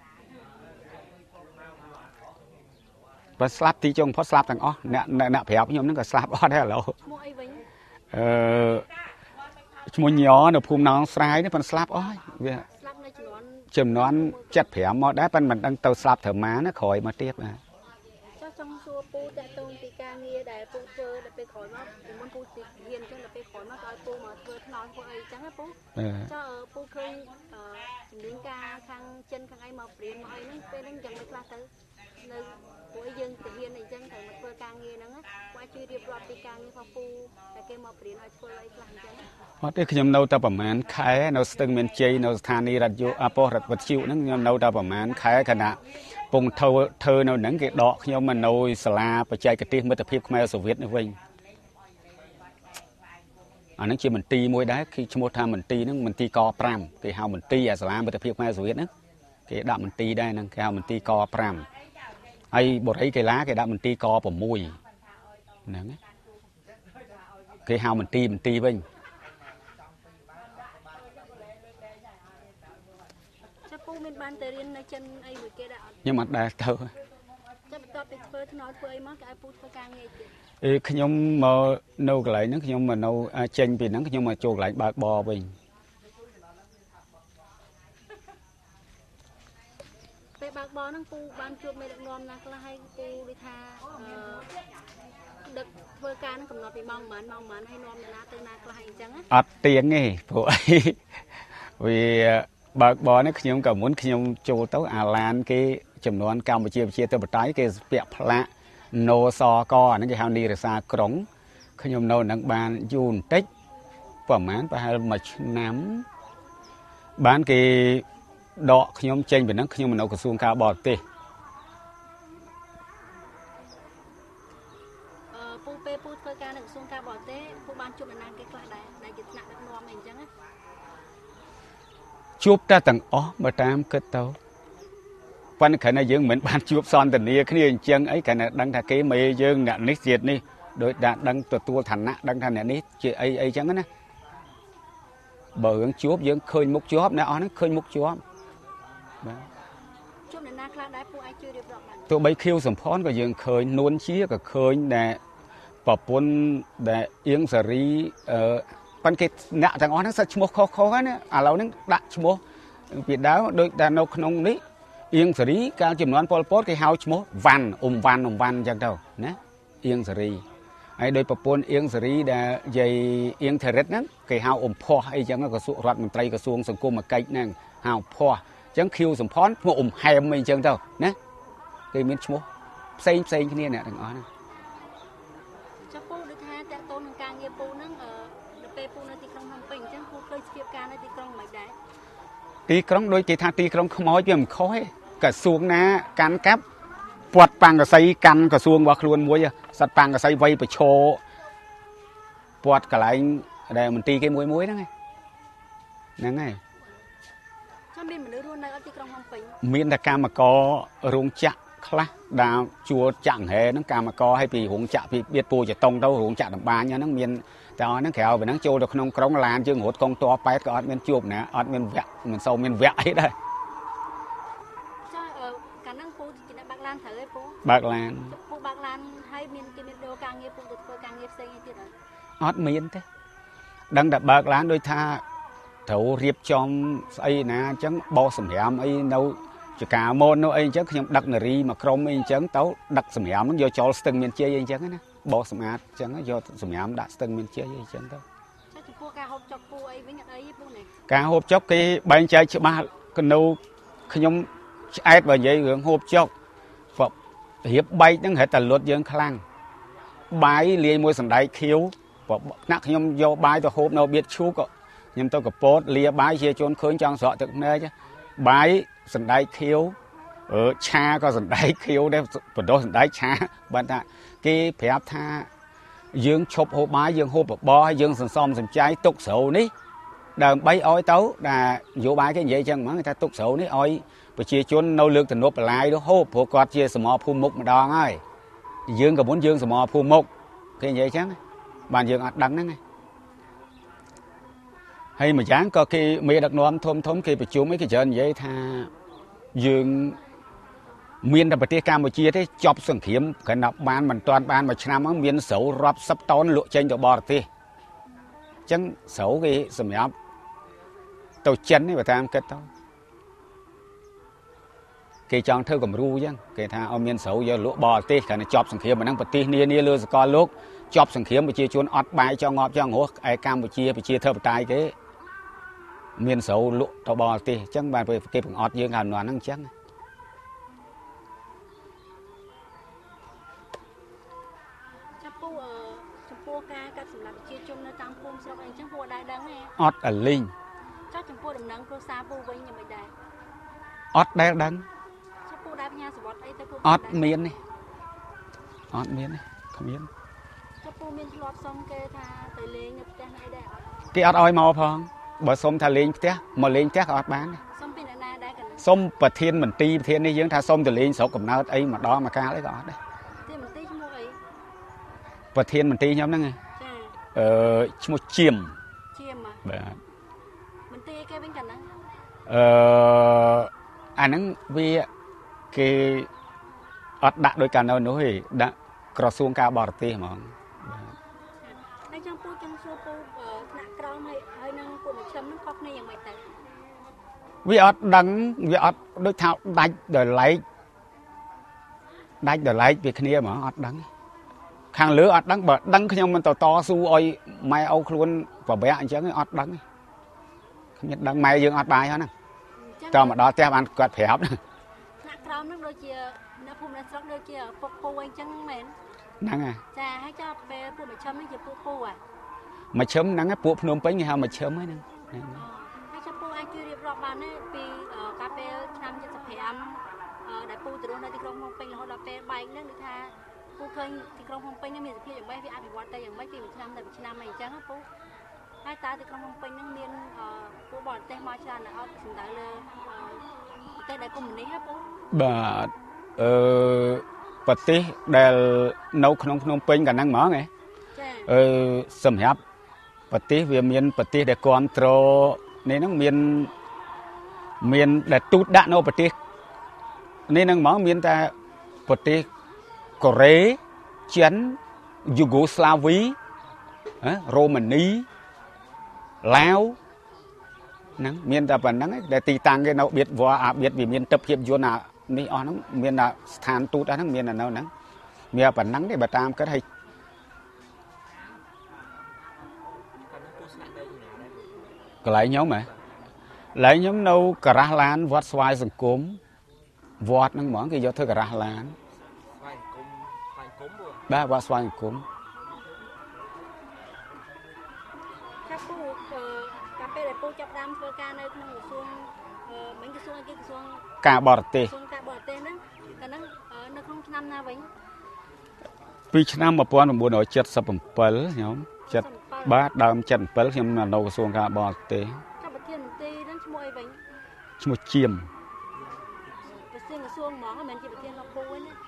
S2: បើស្លាប់ទីចុងផុតស្លាប់ទាំងអស់អ្នកអ្នកប្រាប់ខ្ញុំហ្នឹងក៏ស្លាប់អត់ដែរឥឡូវ
S1: ឈ្មោះអីវិញ
S2: អឺឈ្មោះញ៉នៅភូមិណងស្រែនេះប៉ុន្តែស្លាប់អស់វា
S1: ស្លាប់នៅចំនួន
S2: ចំនួនเจ็ดสิบห้าមកដែរប៉ុន្តែមិនដឹងទៅស្លាប់ត្រូវម៉ាណាក្រោយមកទៀតបាទ
S1: ចុះចង់សួរពូតើតូនពីការងារដែលពូធ្វើដល់ពេលក្រោយមកពីមុនពូទីហ៊ានអញ្ចឹងដល់ពេលក្រោយមកក៏ឲ្យពូមកធ្វើថ្នោតធ្វើអីអញ្ចឹងណាពូចុះពូឃើញជំនាញការខាងចិនខាងអីមកព្រៀនមកអីហ្នឹងពេលហ្នឹងយ៉ាងម៉េចខ្លះទៅនៅពួកយើងទៅហ៊ានអីចឹងត្រូវមកធ្វើការងារហ្នឹងគាត់ជួយរៀបរាប់ពីការងាររបស់ពូតែគេមកព្រៀនឲ្យធ្វើអីខ្លះអញ្ចឹង
S2: អត់ទេខ្ញុំនៅតែប្រហែលខែនៅស្ទឹងមានជ័យនៅស្ថានីយ៍រថយន្តអប៉ុស្តិ៍រដ្ឋវិទ្យុហ្នឹងខ្ញុំនៅតែប្រហែលខែគណៈពងធ្វើធ្វើនៅហ្នឹងគេដកខ្ញុំមកនៅសាលាបច្ចេកទេសមិត្តភាពខ្មែរសូវៀតនេះវិញអាហ្នឹងជាមន្ទីរមួយដែរគឺឈ្មោះថាមន្ទីរហ្នឹងមន្ទីរកប្រាំគេហៅមន្ទីរអាសាលាមិត្តភាពខ្មែរសូវៀតហ្នឹងគេដាក់មន្ទីរដែរហ្នឹងគេហៅមន្ទីរកប្រាំហើយបរិយាកីឡាគេដាក់មន្ទីរកsáuហ្នឹងគេហៅមន្ទីរមន្ទីរវិញ
S1: ចាំពូមានបានទៅរៀននៅចិនអីមួយគេដែរអត់
S2: ខ្ញុំអត់ដែរទៅ
S1: ចាំបន្ទាប់ពីធ្វើថ្នោតធ្វើអីមកគេឲ្យពូធ្វើការងារទៀត
S2: អេខ្ញុំមកនៅកន្លែងហ្នឹងខ្ញុំមកនៅចេញពីហ្នឹងខ្ញុំមកចូលកន្លែងបើកបរវិញ
S1: ពេលបើកបរហ្នឹងពូបានជួបមេដឹកនាំណាខ្លះហើយពូដូចថាដឹកធ្វើការហ្នឹងកំណត់ពីម៉ោងប៉ុន្មានម៉ោងប៉ុន្មានហើយនាំអ្នកណាទៅណាខ្លះអីចឹង
S2: អត់ទៀងទេព្រោះអីវាបើកបរនេះខ្ញុំក៏មុនខ្ញុំចូលទៅអាឡានគេចំនួនកម្ពុជាប្រជាធិបតេយ្យគេពាក់ផ្លាកណូសកអាហ្នឹងគេហៅនីរសាក្រុងខ្ញុំនៅនឹងបានយូរបន្តិចប្រហែលប្រហែលមួយឆ្នាំបានគេដកខ្ញុំចេញពីហ្នឹងខ្ញុំនៅក្រសួងការបរទេស
S1: អឺពូពេលពូធ្វើការនៅក្រសួងការបរទេសពូបានជួបអ្នកណាគេខ្លះដែរដែលជាថ្នាក់ដឹកនាំអីអញ្ចឹងណា
S2: ជួបតែទាំងអស់បើតាមគិតទៅប៉ុន្តែគ្រាន់តែយើងមិនបានជួបសន្ទនាគ្នាអញ្ចឹងអីគ្រាន់តែដឹងថាគេមេយើងអ្នកនេះទៀតនេះដោយតែដឹងទទួលឋានៈដឹងថាអ្នកនេះជាអីអីចឹងណាបើរឿងជួបយើងឃើញមុខជាប់អ្នកអស់ហ្នឹងឃើញមុខជាប់
S1: បាទជួបអ្នកណាខ្លះដែរពូអាចជួយរៀបរាប់បាន
S2: ទោះបីខៀវសំផនក៏យើងឃើញនួនជាក៏ឃើញដែលប្រពន្ធដែលអៀងសារីអឺប៉ុន្តែគេអ្នកទាំងអស់ហ្នឹងសិតឈ្មោះខុសៗហ្នឹងណាឥឡូវហ្នឹងដាក់ឈ្មោះពីដើមដូចតែនៅក្នុងនេះអៀងសារីកាលចំនួនប៉ុលពតគេហៅឈ្មោះវ៉ាន់អ៊ុំវ៉ាន់អ៊ុំវ៉ាន់អញ្ចឹងទៅណាអៀងសារីហើយដោយប្រពន្ធអៀងសារីដែលយាយអៀងថេរិតហ្នឹងគេហៅអ៊ុំផោះអីចឹងក្រសួងរដ្ឋមន្ត្រីក្រសួងសង្គមកិច្ចហ្នឹងហៅផោះអញ្ចឹងខៀវសំផនឈ្មោះអ៊ុំហែមអីចឹងទៅណាគេមានឈ្មោះផ្សេងផ្សេងគ្នាអ្នកទាំងអស់ហ្នឹង
S1: ចុះពូដូចថាតើតូននឹងការងារពូហ្នឹងអឺដល់ពេលពូនៅទីក្រុងភ្នំពេញអញ្ចឹងពូឃើញស្ទាបការនៅទីក្រុងមិនដែរ
S2: ទីក្រុងដូចគេថាទីក្រុងខ្មោចវាមិនខុសទេក្រសួងណាកាន់កាប់ពាត់ប៉ាំងកសីកាន់ក្រសួងរបស់ខ្លួនមួយសត្វប៉ាំងកសីវ័យប្រឈោពាត់កន្លែងដែលមន្ទីរគេមួយមួយហ្នឹងហ្នឹងហើយ
S1: ចាំមានមនុស្សរស់នៅទីក្រុងភ្នំពេញ
S2: មានតែកម្មកររោងចក្រខ្លះដែលជួលចាក់ហែហ្នឹងកម្មករឲ្យពីរោងចក្រពីបៀតពូចតុងទៅរោងចក្រតម្បាញហ្នឹងមានតែអស់ហ្នឹងក្រៅពីហ្នឹងចូលទៅក្នុងក្រុងឡានយើងរត់កងតប៉ែតក៏អត់មានជួបណាអត់មានវគ្គមិនសូវមានវគ្គអីដែរ
S1: ចាកាលហ្នឹងពូជាអ្នកបើកឡានត្រូវឯពូ
S2: បើកឡាន
S1: ពូបើកឡានហើយមានគេមានដូរការងារពូទៅធ្វើការងារផ្សេងអីទៀតអត់
S2: អត់មានទេដឹងតែបើកឡានដូចថាត្រូវរៀបចំស្អីណាអញ្ចឹងបោសសម្រាមអីនៅចកាម៉ូននោះអីអញ្ចឹងខ្ញុំដឹកនារីមកក្រុមអីអញ្ចឹងទៅដឹកសម្រាមហ្នឹងយកចូលស្ទឹងមានជ័យអីអញ្ចឹងណាបោសសម្អាតអញ្ចឹងយកសម្រាមដាក់ស្ទឹងមានជ័យអីអញ្ចឹងទៅ
S1: ចាចំពោះការហូបចុកពូអីវិញអត់អីទេពូណា
S2: ការហូបចុកគេបែងចែកច្បាស់កនៅខ្ញុំឆ្អែតបើនិយាយរឿងហូបចុករៀបបែកហ្នឹងហេតុតែលុតយើងខ្លាំងបាយលាយមួយសណ្ដែកខៀវថ្នាក់ខ្ញុំយកបាយទៅហូបនៅបៀតឈូកខ្ញុំទៅកពតលាបាយជាជូនឃើញចង់ស្រក់ទឹកភ្នែកបាយសណ្ដែកខៀវអឺឆាក៏សណ្ដែកខៀវដែរបដោះសណ្ដែកឆាបើថាគេប្រាប់ថាយើងឈប់ហូបបាយយើងហូបបបរហើយយើងសន្សំសំចៃទុកស្រូវនេះដើម្បីឲ្យទៅដែលនយោបាយគេនិយាយចឹងហ្មងថាទុកស្រូវនេះឲ្យប្រជាជននៅលើកទំនប់បលាយទៅហូបព្រោះគាត់ជាសមរភូមិមុខម្ដងហើយយើងក៏មុនយើងសមរភូមិមុខគេនិយាយចឹងបានយើងអត់ដឹងហ្នឹងហើយម្យ៉ាងក៏គេមេដឹកនាំធំធំគេប្រជុំអីគេច្រើននិយាយថាយើងមានតែប្រទេសកម្ពុជាទេចប់សង្គ្រាមគ្រាន់តែបានមិនទាន់បានមួយឆ្នាំហ្នឹងមានស្រូវរាប់សិបតោនលក់ចេញទៅបរទេសអញ្ចឹងស្រូវគេសម្រាប់ទៅចិននេះបើតាមគិតទៅគេចង់ធ្វើគំរូអញ្ចឹងគេថាឲ្យមានស្រូវយកលក់បរទេសគ្រាន់តែចប់សង្គ្រាមហ្នឹងប្រទេសនានាលើសកលលោកចប់សង្គ្រាមប្រជាជនអត់បាយចង់ងាប់ចង់រស់ឯកម្ពុជាប្រជាធិបតេយ្យគេមានស្រូវលក់ទៅបរទេសអញ្ចឹងបានគេបង្អត់យើងអានហ្នឹងអញ្ចឹង
S1: ចាំពូចំពោះការកាត់សម្លាប់ប្រជាជននៅតាមភូមិស្រុកអីអញ្ចឹងពូអត់ដែរដឹងទេ
S2: អត់អលីង
S1: ចាចំពោះដំណឹងគ្រួសារពូវិញយ៉ាងម៉េចដែរ
S2: អត់ដែលដឹង
S1: ចាំពូដែរផ្ញើសវត្ថអីទៅពូ
S2: អត់មានទេអត់មានទេគ្មាន
S1: ចាំពូមានធ្លាប់សុំគេថាទៅលេងនៅផ្ទះអីដែរអត់
S2: គេអត់ឲ្យមកផងបើសុំថាលេងផ្ទះមកលេងផ្ទះក៏អត់បានដែរ
S1: សុំពីអ្នកណាដែរកណ្ដាល
S2: សុំប្រធានមន្ត្រីប្រធាននេះយើងថាសុំទៅលេងស្រុកកំណើតអីម្ដងមកកាលអីក៏អត់ដែរ
S1: ប្រធានមន្ត្រីឈ្មោះអី
S2: ប្រធានមន្ត្រីខ្ញុំហ្នឹងចាអឺឈ្មោះជាម
S1: ជាម
S2: បាទ
S1: មន្ត្រីគេវិញកណ្ដាល
S2: អឺអាហ្នឹងវាគេអត់ដាក់ដោយកាលនៅនោះទេដាក់ក្រសួងការបរទេសហ្មង
S1: ហើយចង់ពូចង់សួរពូថ្នាក់ក្រមហើយហើយនឹងពូមជ្ឈិមនឹងខុសគ្នាយ៉ាងម៉េចទៅ
S2: វាអត់ដឹងវាអត់ដូចថាដាច់ដល់ឡែកដាច់ដល់ឡែកពីគ្នាហ្មងអត់ដឹងខាងលើអត់ដឹងបើដឹងខ្ញុំមិនតតស៊ូឲ្យម៉ែឪខ្លួនប្របាក់អញ្ចឹងអត់ដឹងគ្មានដឹងម៉ែយើងអត់បាយហ្នឹងតមកដល់ផ្ទះបានគាត់ប្រាប់
S1: ថ្នាក់ក្រមនឹងដូចជានៅភូមិនៅស្រុកដូចជាពុកពូអីចឹងមែន
S2: ហ្នឹងហើយ
S1: ចាហើយចាប់ពេលពួកមជ្ឈិមនេះជាពួកពូហ៎
S2: មជ្ឈិមហ្នឹងពួកភ្នំពេញគេហៅមជ្ឈិមហ្នឹង
S1: ហើយចាប់ពូអាចជួយរៀបរាប់បានទេពីកាលពេលឆ្នាំเจ็ดสิบห้าដែលពូទៅរស់នៅទីក្រុងភ្នំពេញរហូតដល់ពេលបែកហ្នឹងគឺថាពូឃើញទីក្រុងភ្នំពេញហ្នឹងមានសភាពយ៉ាងម៉េចវាអភិវឌ្ឍទៅយ៉ាងម៉េចពីមួយឆ្នាំទៅមួយឆ្នាំអីចឹងពូហើយតើទីក្រុងភ្នំពេញហ្នឹងមានពួកបរទេសមកច្រើនអត់សំដៅលើប្រទេសដែលកុម្មុយនីសពូ
S2: បាទអឺប្រទេសដែលនៅក្នុងភ្នំពេញកាលហ្នឹងហ្មងហ៎ចាអឺសម្រាប់ប្រទេសវាមានប្រទេសដែលគ្រប់គ្រងនេះហ្នឹងមានមានដែលទូតដាក់នៅប្រទេសនេះហ្នឹងហ្មងមានតែប្រទេសកូរ៉េចិនយូហ្គោស្លាវីរ៉ូម៉ានីឡាវហ្នឹងមានតែប៉ុណ្្នឹងដែលទីតាំងគេនៅបៀតវ៉ាអាបៀតវាមានទឹកភាពយន្តអានេះអស់ហ្នឹងមានស្ថានទូតអស់ហ្នឹងមាននៅហ្នឹងមានប៉ុណ្ណឹងទេបើតាមគិតឲ្យកន្លែងខ្ញុំហ៎កន្លែងខ្ញុំនៅការ៉ាស់ឡានវត្តស្វាយសង្គមវត្តហ្នឹងហ្មងគេយកធ្វើការ៉ាស់ឡានស្វាយសង្គមស្វាយសង្គមបាទវត្តស្វាយសង្គម
S1: ចាប់ពូកាលពេលដែលពូចាប់ដើមធ្វើការនៅក្នុងក្រសួងមិញក្រសួងអីគេក្រសួង
S2: ការបរទេស
S1: ក្រសួងការបរទេសហ្នឹងកាលហ្នឹងនៅក្នុងឆ្នាំណាវិញ
S2: ពីឆ្នាំmột nghìn chín trăm七十bảyខ្ញុំចិត្តបាទដើម七bảyខ្ញុំនៅក្រសួងការបរទេស
S1: ចាប់ប្រធានមន្ត្រីហ្នឹងឈ្មោះអីវិញ
S2: ឈ្មោះជាម
S1: ប្រធានក្រសួងហ្មងមិនមែនជាប្រធានលោកពូទេណា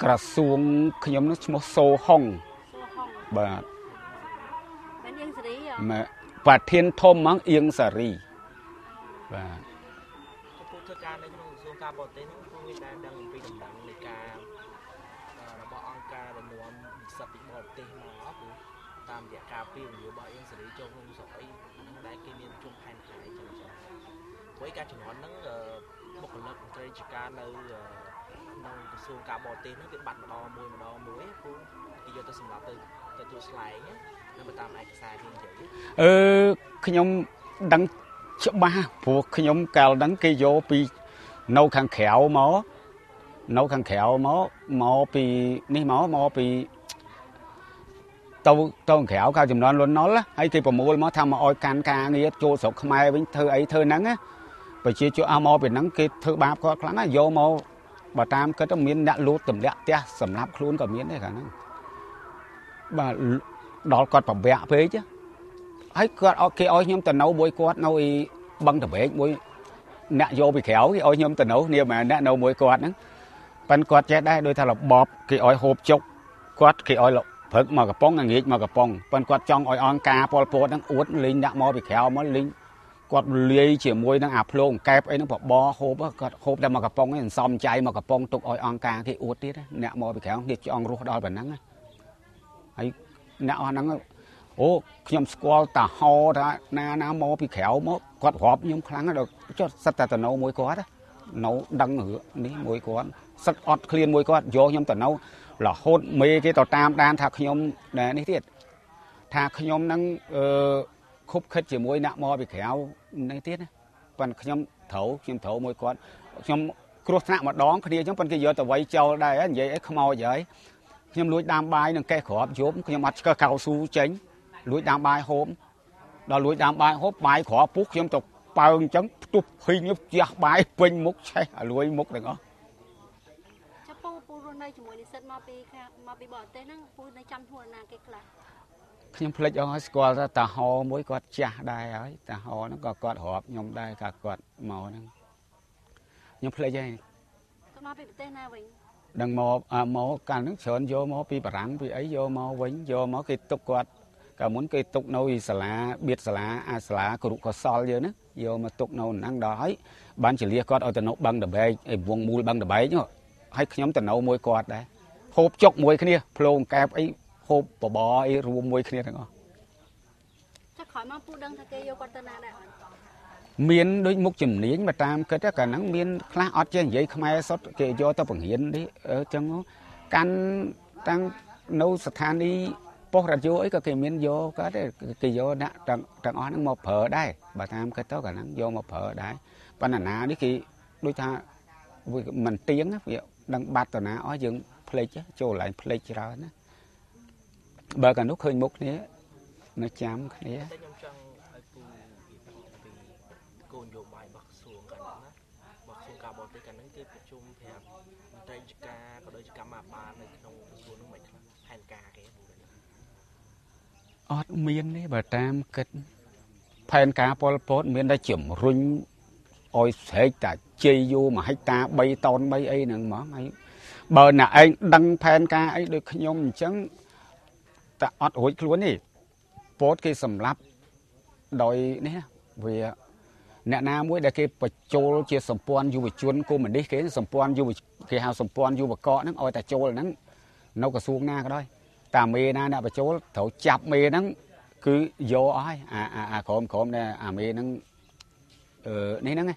S2: ក្រសួងខ្ញុំនោះឈ្មោះសូហុងបាទ
S1: មិនអៀងសេរី
S2: ប្រធានធំហ្មងអៀងសារីបាទ
S3: ចំពោះធ្វើការនៅក្នុងក្រសួងការបរទេសនោះគឺមានតែដឹងអំពីដំណឹងនៃការរបស់អង្គការដែលនាំនិស្សិតពីបរទេសមកគឺតាមរយៈការពីនយោបាយអៀងសេរីចូលក្នុងស្រុកអីហ្នឹងដែលគេមានប្រជុំផែនការអីចឹងចឹងព្រោះការជំនាន់ហ្នឹងបុគ្គលិកមន្ត្រីរាជការនៅក្នុងក្រសួងការបរទេសហ្នឹងវាបាត់ម្ដងមួយម្ដងមួយព្រោះគេយកទៅសម្រាប់ទៅទៅទួលស្លែងនៅតាមឯកសារគេនិយាយ
S2: អឺខ្ញុំដឹងច្បាស់ព្រោះខ្ញុំកាលហ្នឹងគេយកពីនៅខាងក្រៅមកនៅខាងក្រៅមកមកពីនេះមកមកពីទៅទៅក្រៅកាលចំនួនលន់ណុលហើយគេប្រមូលមកថាមកឲ្យកាន់ការងារចូលស្រុកខ្មែរវិញធ្វើអីធ្វើហ្នឹងណាប្រជាជនអស់មកពីហ្នឹងគេធ្វើបាបគាត់ខ្លាំងណាស់យកមកបើតាមគិតទៅមានអ្នកលូតទម្លាក់ផ្ទះសម្រាប់ខ្លួនក៏មានដែរខាងហ្នឹងបាទដល់គាត់ប្របាក់ពេកហើយគាត់គេឲ្យខ្ញុំទៅនៅមួយគាត់នៅអីបឹងតបែកមួយអ្នកយកពីក្រៅគេឲ្យខ្ញុំទៅនៅគ្នាមែនអ្នកនៅមួយគាត់ហ្នឹងប៉ិនគាត់ចេះដែរដោយថារបបគេឲ្យហូបចុកគាត់គេឲ្យព្រឹកមកកំប៉ុងងាកមកកំប៉ុងប៉ិនគាត់ចង់ឲ្យអង្គការពលពតហ្នឹងអួតលេងដាក់មកពីក្រៅមកលេងគាត់លាយជាមួយនឹងអាភ្លោងកែបអីហ្នឹងបបហូបគាត់ហូបតែមកកំប៉ុងឯងសំចៃមកកំប៉ុងទុកឲ្យអង្គការគេអួតទៀតអ្នកមកពីក្រៅគេចង់រស់ដល់ប៉ុណ្ណឹងហើយអ្នកអស់ហ្នឹងអូខ្ញុំស្គាល់តាហោថាណាណាមកពីក្រៅមកគាត់រាប់ខ្ញុំខ្លាំងដល់ចុះសិតតែទៅនៅមួយគាត់នៅដឹងនេះមួយគាត់សិតអត់ឃ្លានមួយគាត់យកខ្ញុំទៅនៅរហូតមេគេទៅតាមដានថាខ្ញុំនេះទៀតថាខ្ញុំហ្នឹងអឺខុបខិតជាមួយអ្នកមកពីក្រៅនេះទៀតណាប៉ុន្តែខ្ញុំត្រូវខ្ញុំត្រូវមួយគាត់ខ្ញុំគ្រោះថ្នាក់ម្ដងគ្នាអញ្ចឹងប៉ុន្តែគេយកទៅវាយចោលដែរនិយាយអីខ្មោចហើយខ្ញុំលួចដាំបាយនឹងកេះក្របយប់ខ្ញុំអត់ឆ្កឹះកៅស៊ូចេញលួចដាំបាយហូបដល់លួចដាំបាយហូបបាយក្របពុះខ្ញុំទៅប៉ើងអញ្ចឹងផ្ទុះភីងផ្ទះបាយពេញមុខឆេះឲ្យលួយមុខទាំងអស់
S1: ចាំពូពូរស់នៅជាមួយនិស្សិតមកពីមកពីបរទេសហ្នឹងពូនៅចាំខ្លួនណាគេខ្លះ
S2: ខ្ញុំភ្លេចអស់ហើយស្គាល់ថាតាហោមួយគាត់ចាស់ដែរហើយតាហោហ្នឹងក៏គាត់រាប់ខ្ញុំដែរកាលគាត់មកហ្នឹងខ្ញុំភ្លេចហើយ
S1: ទៅមកពីប្រទេសណាវិញ
S2: ដឹងមកមកកាលហ្នឹងច្រើនយកមកពីបារាំងពីអីយកមកវិញយកមកគេទុកគាត់កាលមុនគេទុកនៅសាលាបៀតសាលាអាសាលាគរុកុសលយើងណាយកមកទុកនៅហ្នឹងដល់ហើយបានជលះគាត់ឲ្យទៅនៅបឹងតបែកឯវងមូលបឹងតបែកហើយខ្ញុំទៅនៅមួយគាត់ដែរហូបចុកមួយគ្នាភ្លោងកែបអីហូបបបអីរួមមួយគ្នាទាំងអស់
S1: ចុះក្រោយមកពូដឹងថាគេយកគាត់ទៅណាដែរអត់
S2: មានដូចមុខជំនាញមកតាមគិតកាលហ្នឹងមានខ្លះអត់ចេះនិយាយខ្មែរសុទ្ធគេយកទៅបង្រៀននេះអឺចឹងកាន់តាំងនៅស្ថានីយ៍ប៉ុស្តិ៍រ៉ាឌីយ៉ូអីក៏គេមានយកគាត់ទេគេយកអ្នកទាំងទាំងអស់ហ្នឹងមកប្រើដែរបើតាមគិតទៅកាលហ្នឹងយកមកប្រើដែរប៉ុន្តែណានេះគេដូចថាវាមិនទៀងវាដឹងបាត់ទៅណាអស់យើងភ្លេចចូលកន្លែងភ្លេចច្រើនណាបើកាលនោះឃើញមុខគ្នានៅចាំគ្នា
S3: ខ្ញុំចង់ឲ្យពូនិយាយពីគោលនយោបាយរបស់ក្រសួងកាលហ្នឹងណារបស់ក្រសួងការបរទេសកាលហ្នឹងគេប្រជុំប្រាប់មន្ត្រីរាជការក៏ដូចជាកម្មាភិបាលនៅក្នុងក្រសួងហ្នឹងមិនខ្លះផែនការគេ
S2: អត់មានទេបើតាមគិតផែនការពលពតមានតែជំរុញឲ្យស្រែកតាជ័យយោមួយហិកតាបីតោនបីអីហ្នឹងហ្មងហើយបើអ្នកឯងដឹងផែនការអីដូចខ្ញុំអញ្ចឹងតែអត់រួចខ្លួនទេពតគេសម្លាប់ដោយនេះវាអ្នកណាមួយដែលគេបញ្ចូលជាសម្ព័ន្ធយុវជនកុម្មុយនីសគេសម្ព័ន្ធយុវគេហៅសម្ព័ន្ធយុវកហ្នឹងឲ្យតែចូលហ្នឹងនៅក្រសួងណាក៏ដោយតាមេណាអ្នកបញ្ចូលត្រូវចាប់មេហ្នឹងគឺយកអស់ហើយអាអាក្រុមក្រុមនេះអាមេហ្នឹងអឺនេះហ្នឹង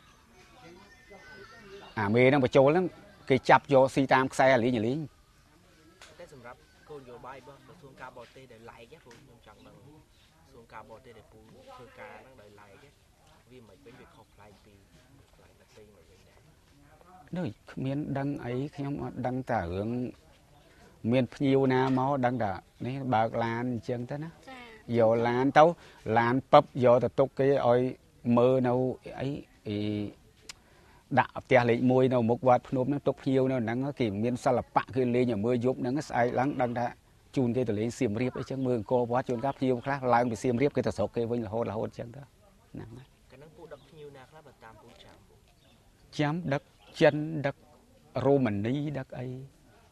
S2: អាមេហ្នឹងបញ្ចូលហ្នឹងគេចាប់យកស៊ីតាមខ្សែអាលីងអាលីង
S3: តែសម្រាប់គោលនយោបាយរបស់ក្រសួងការបរទេសដែលឡែកព្រោះខ្ញុំចង់ដឹងក្រសួងការបរទេសដែលពូធ្វើការហ្នឹងដោយឡែកវាមិនវិញវាខុសប្លែកពីប្លែកផ្សេងមកវិញដែរ
S2: ដូចគ្មានដឹងអីខ្ញុំអត់ដឹងតែរឿងមានភ្ញៀវណាមកដឹងតែនេះបើកឡានអញ្ចឹងទៅណាយកឡានទៅឡានពឹបយកទៅទុកគេឲ្យមើលនៅអីអីដាក់ផ្ទះលេខមួយនៅមុខវត្តភ្នំហ្នឹងទុកភ្ញៀវនៅហ្នឹងគេមានសិល្បៈគេលេងឲ្យមើលយប់ហ្នឹងស្អែកឡើងដឹងថាជូនគេទៅលេងសៀមរាបអីចឹងមើលអង្គរវត្តជួនកាលភ្ញៀវខ្លះឡើងពីសៀមរាបគេទៅស្រុកគេវិញរហូតរហូតចឹងទៅហ្នឹង
S3: កាលហ្នឹងពូដឹកភ្ញៀវណាខ្លះបើតាមពូចាំ
S2: ចាំដឹកចិនដឹករ៉ូម៉ានីដឹកអី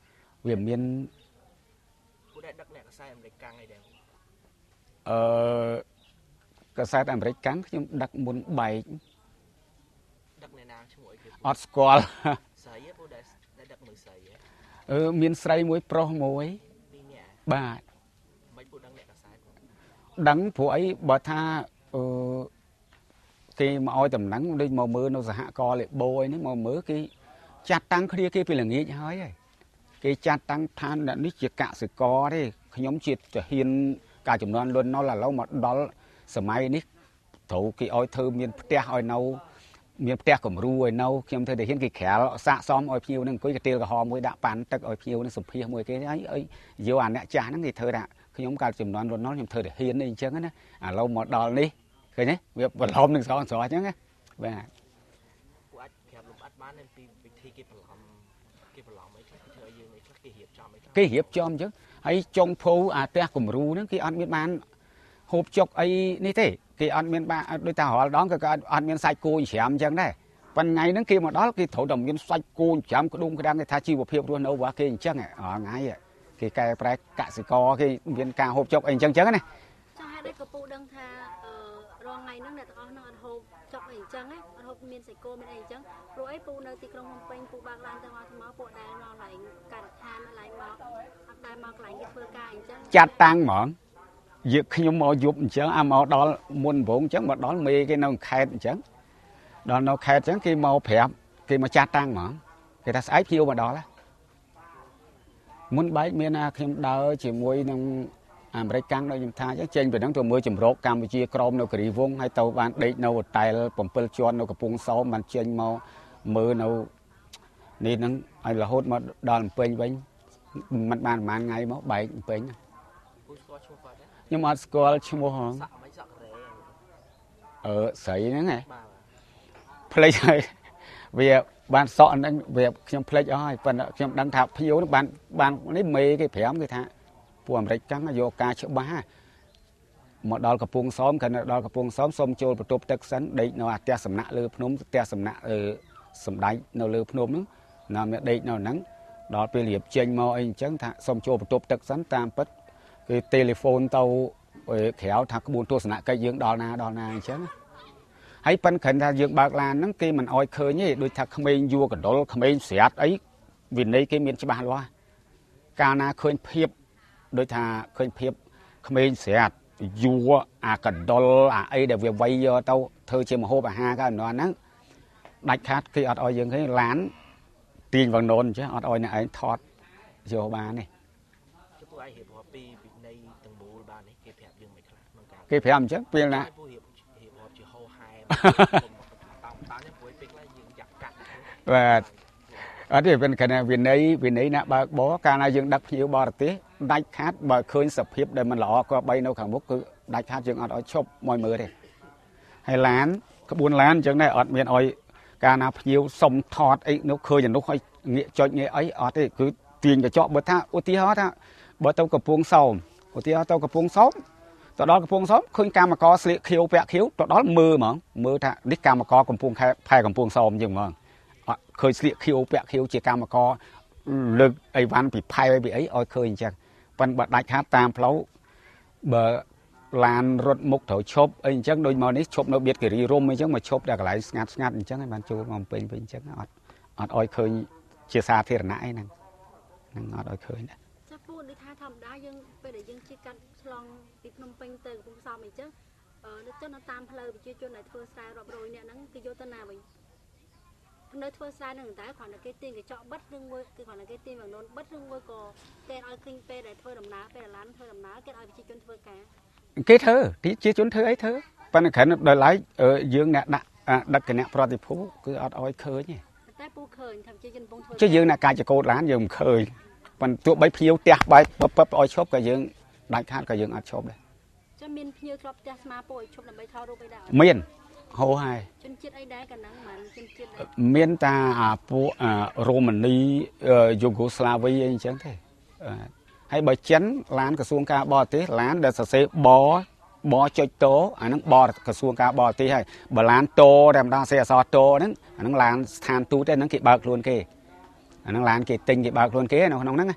S2: វាមាន
S3: ពូដែលដឹកអ្នកកសែតអាមេរិកកាំងអីដែរ
S2: អឺកសែតអាមេរិកកាំងខ្ញុំដឹកមុនបែក
S3: ដឹកអ្នកណាឈ្មោះអីគេ
S2: អត់ស្គាល់
S3: ស្រីពូដែលដឹកមួយស្រី
S2: អឺមានស្រីមួយប្រុសមួយ
S3: ពីរនាក់
S2: បាទ
S3: មិនពូដឹងអ្នកកសែត
S2: ដឹងព្រោះអីបើថាអឺគេមកឲ្យតំណែងដូចមកមើលនៅសហករណ៍លេបូអីនេះមកមើលគេចាត់តាំងគ្នាគេពីល្ងាចហើយហើយគេចាត់តាំងឋាននេះជាកសិករទេខ្ញុំជាទាហានការចំនួនលុនណុលឥឡូវមកដល់សម័យនេះត្រូវគេឲ្យធ្វើមានផ្ទះឲ្យនៅមានផ្ទះគំរូឲ្យនៅខ្ញុំធ្វើទាហានគេក្រាលសាកសមឲ្យភ្ញៀវនឹងអង្គុយកទៀលក្រហមមួយដាក់ប៉ាន់ទឹកឲ្យភ្ញៀវនឹងសម្ភាសមួយគេហើយឲ្យយកអាអ្នកចាស់ហ្នឹងគេធ្វើថាខ្ញុំកាលចំនួនលុនណុលខ្ញុំធ្វើទាហាននេះអញ្ចឹងណាឥឡូវមកដល់នេះឃើញទេវាបន្លំនឹងស្រស់ស្រស់អញ្ចឹងណាបាទ
S3: ពួកអាចប្រាប់លំអិតបានពីវិធីគេបន្លំគេបន្លំអីខ្លះគេធ្វើឲ្យយើងអីខ្លះគេរៀបចំអីខ្លះ
S2: គេរៀបចំអញ្ចឹងហើយចុងភៅអាផ្ទះគំរូហ្នឹងគេអត់មានបានហូបចុកអីនេះទេគេអត់មានបានដូចថារាល់ដងក៏អត់មានសាច់គោច្រាមអញ្ចឹងដែរប៉ុន្តែថ្ងៃហ្នឹងគេមកដល់គេត្រូវតែមានសាច់គោច្រាមក្ដុំក្ដាំងគេថាជីវភាពរស់នៅរបស់គេអញ្ចឹងថ្ងៃគេកែប្រែកសិករគេមានការហូបចុកអីអញ្ចឹងអញ្ចឹងណា
S1: ចង់ហេតុអីក៏ពូដឹងថារងថ្ងៃហ្នឹងអ្នកទាំងអស់ហ្នឹងអត់ហូបចុកអីអញ្ចឹងណាអត់ហូបមានសាច់គោមានអីអញ្ចឹងព្រោះអីពូនៅទីក្រុងភ្នំពេញពូបើកឡានទៅមកទៅមកពួកដែលមកឡើងការដ្ឋានឡើងមកអត់ដែលមកកន្លែងគេធ្វើការអញ្ចឹង
S2: ចាត់តាំងហ្មងយកខ្ញុំមកយប់អញ្ចឹងអាមកដល់មុនដំបូងអញ្ចឹងមកដល់មេគេនៅខេត្តអញ្ចឹងដល់នៅខេត្តអញ្ចឹងគេមកប្រាប់គេមកចាត់តាំងហ្មងគេថាស្អែកភ្ញៀវមកដល់ហ៎មុនបែកមានខ្ញុំដើរជាមួយនឹងអាមេរិកកាំងដូចខ្ញុំថាអញ្ចឹងចេញពីហ្នឹងទៅមើលជំរកកម្ពុជាក្រមនៅគិរីវង្សហើយទៅបានដេកនៅហូតែល7ជាន់នៅកំពង់សោមបានចេញមកមើលនៅនេះហ្នឹងឲ្យរហូតមកដល់ភ្នំពេញវិញមិនបានប្រហែលថ្ងៃមកបែកភ្នំពេញ
S3: ពូស្គាល់ឈ្មោះគាត់ទេ
S2: ខ្ញុំអត់ស្គាល់ឈ្មោះហ៎
S3: សាក់មិនសាក់រ៉េ
S2: អឺស្រីហ្នឹងហ៎ផ្លេចហើយវាបានសក់ហ្នឹងវាខ្ញុំផ្លេចអស់ហើយប៉ុន្តែខ្ញុំដឹងថាភ្ញៀវហ្នឹងបានបាននេះមេគេប្រាំគេថាពួកអាមេរិកកាំងយកការច្បាស់មកដល់កំពង់សោមគាត់ដល់កំពង់សោមសូមចូលបន្ទប់ទឹកសិនដេកនៅអាផ្ទះសំណាក់លើភ្នំផ្ទះសំណាក់សំដេចនៅលើភ្នំហ្នឹងណាមានដេកនៅហ្នឹងដល់ពេលរៀបចេញមកអីអញ្ចឹងថាសូមចូលបន្ទប់ទឹកសិនតាមពិតគេទូរស័ព្ទទៅក្រៅថាក្បួនទស្សនកិច្ចយើងដល់ណាដល់ណាអញ្ចឹងហើយប៉ិនគ្រាន់ថាយើងបើកឡានហ្នឹងគេមិនអោយឃើញទេដូចថាក្មេងយួរកណ្ដុលក្មេងស្រាតអីវិន័យគេមានច្បាស់លាស់កាលណាឃើញភាពដូចថាឃើញភាពក្មេងស្រាតយួរអាកណ្ដុលអាអីដែលវាវាយយកទៅធ្វើជាម្ហូបអាហារក៏នៅហ្នឹងដាច់ខាតគេអត់អោយយើងឃើញឡានទាញវងណូនអញ្ចឹងអត់អោយអ្នកឯងថតយកបានទេ
S3: ជពូឯងរៀបរាប់ពីវិន័យទាំងមូលបាននេះគេប្រាប់យើងមិនខ្លះក្នុងការ
S2: គេប្រាប់អញ្ចឹងពេលណា
S3: ពូរៀបរៀបរាប់ជាហោហែតាមតាមនេះព្រួយពេកឡើយយើងចាប់កាត់
S2: បាទអត់ទេเป็นគណៈវិន័យវិន័យណាបើកបរកាលណាយើងដឹកភ្ញៀវបរទេសដាច់ខាតបើឃើញសភាពដែលមិនល្អក៏បីនៅខាងមុខគឺដាច់ខាតយើងអត់ឲ្យឈប់មកមើលទេហើយឡានក្បួនឡានអញ្ចឹងដែរអត់មានឲ្យកាលណាភ្ញៀវសុំថតអីនោះឃើញអានោះឲ្យងាកចុចងាកអីអត់ទេគឺទាញកញ្ចក់បើថាឧទាហរណ៍ថាបើទៅកំពង់សោមឧទាហរណ៍ទៅកំពង់សោមទៅដល់កំពង់សោមឃើញកម្មករស្លៀកខៀវពាក់ខៀវទៅដល់មើលហ្មងមើលថានេះកម្មករកំពង់ផែកំពង់សោមអញ្ចឹងហ្មងអត់ឃើញស្លៀកខៀវពាក់ខៀវជាកម្មករលើកអីវ៉ាន់ពីផែពីអីឲ្យឃើញអញ្ចឹងប៉ុន្តែបើដាច់ខាតតាមផ្លូវបើឡានរត់មុខត្រូវឈប់អីអញ្ចឹងដូចមកនេះឈប់នៅបៀតគិរីរំអីអញ្ចឹងមកឈប់តែកន្លែងស្ងាត់ស្ងាត់អញ្ចឹងហើយបានចូលមកពេញវិញអញ្ចឹងអត់អត់ឲ្យឃើញជាសាធារណៈអីហ្នឹងហ្នឹងអត់ឲ្យឃើញដែរ
S1: ចាពូដូចថាធម្មតាយើងពេលដែលយើងជិះកាត់ឆ្លងពីភ្នំពេញទៅកំពង់សោមអីចឹងអឺនៅចុះនៅតាមផ្លូវប្រជាជនដែលធ្វើស្រែរាប់រយនាក់ហ្នឹងគឺយកទៅណាវិញនៅធ្វើស្រែនឹងតែគ្រាន់តែគេទាញកញ្ចក់បិទនឹងមួយគឺគ្រាន់តែគេទាញវងណូនបិទនឹងមួយក៏គេឲ្យឃើញពេលដែលធ្វើដំណើរពេលឡានធ្វើដំណើរគេឲ្យប្រជាជនធ្វើការ
S2: គេធ្វើប្រជាជនធ្វើអីធ្វើប៉ុន្តែគ្រាន់តែដល់ឡែកយើងអ្នកដាក់ដឹកគណៈប្រតិភូគឺអត់ឲ្យឃើញទេ
S1: តែពូឃើញថាប្រជាជនកំពុងធ្វើ
S2: ជាយើងអ្នកកាចកោតឡានយើងមិនឃើញប៉ុន្តែទោះបីភ្ញៀវផ្ទះបែកពឹបឲ្យឈប់ក៏យើងដាច់ខាតក៏យើងអត់ឈប់ដែរ
S1: ចាំមានភ្ញៀវធ្លាប់ផ្ទះស្មាពូឲ្យឈប់ដើម្បីថតរូបអីដែរ
S2: មានហោហើយ
S1: ជនជាតិអីដែរកាលហ្នឹងមិនជនជាតិ
S2: មានតាពួករ៉ូម៉ានីយូហ្គោស្លាវីអីអញ្ចឹងទេហើយបើចិនឡានក្រសួងការបរទេសឡានដែលសរសេរបបចុចតអាហ្នឹងបក្រសួងការបរទេសហើយបើឡានតតែម្ដងសេអសតហ្នឹងអាហ្នឹងឡានស្ថានទូតទេហ្នឹងគេបើកខ្លួនគេអាហ្នឹងឡានគេទិញគេបើកខ្លួនគេនៅក្នុងហ្នឹង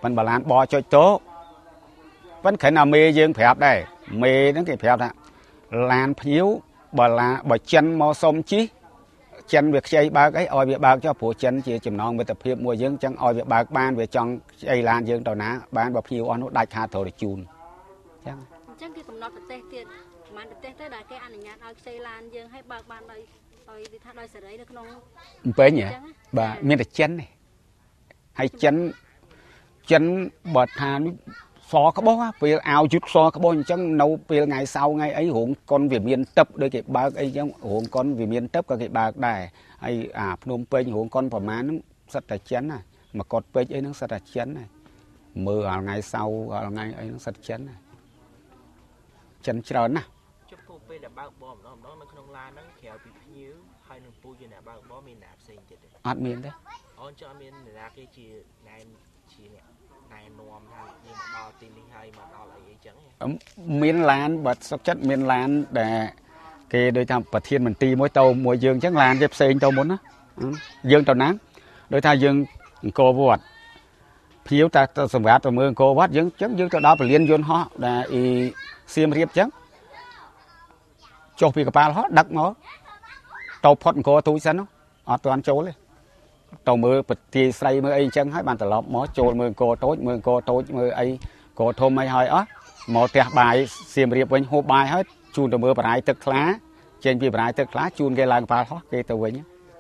S2: mình bà lan bò cho tố vẫn khởi nào mê dương phép đây mê đến cái phép đó lan phiếu bà là bà chân mò xôm chí chân việc xây ba cái oi việc ba cho phụ chân chỉ chìm non với tập hiệp mùa dương chẳng oi việc ba ban về trong xây lan dương tàu ná ban bà phiếu ăn nó đại khá thổi để chùn
S1: chẳng chẳng cái cầm nọt tê tiền mà tê tới đại cái anh nhát oi xây lan dương hay ba ban đây oi đi thắt đôi sợi đấy được không
S2: bế nhỉ bà miền là chân này hay chân chân bật hàn so có bó về ao chút so có bó chẳng nấu về ngày sau ngày ấy hưởng con về miền tấp đôi cái ba ấy chẳng hưởng con về miền tấp cái ba đài hay à Phnom Penh hưởng con phẩm má nó rất là chén này mà cọt Penh ấy nó rất là chén này mưa à ngày sau à ngày ấy nó rất chén này chân trơn nè
S3: chụp phụ pe là bao bom nó nó nó không la nó khéo bị nhíu hay nó pu như là bao bó miền nạp xây chết đấy
S2: ăn miền đấy
S3: on cho miền là cái chỉ này chỉ này này nuông hay nhưng mà đo tin đi hay mà đo lại vậy chẳng
S2: miền lan bật sắc chất miền lan để cái đôi tham bật thiên mình ti mỗi tàu mỗi dương chắc lan dẹp xây tàu muốn á dương tàu nắng đôi thay dương cô vọt phiếu ta sầm gạt tàu mưa cô vọt dương chắc dương tàu đó phải liên dồn họ là y xiêm riệp chắc cho phi cái họ đắc nó tàu phật cô túi sẵn nó ở toàn chỗ lên tàu mưa bật thì xây mưa ấy chẳng hai bàn tàu lọp mó trôi mưa cô tối mưa cô tối mưa ấy cô thôm mấy hơi á một tẹt bài xiêm riệp với hộp bài hết chun tàu mưa bài tức lá trên vì bài tức lá chun cái làng phá thoát cái tàu với nhá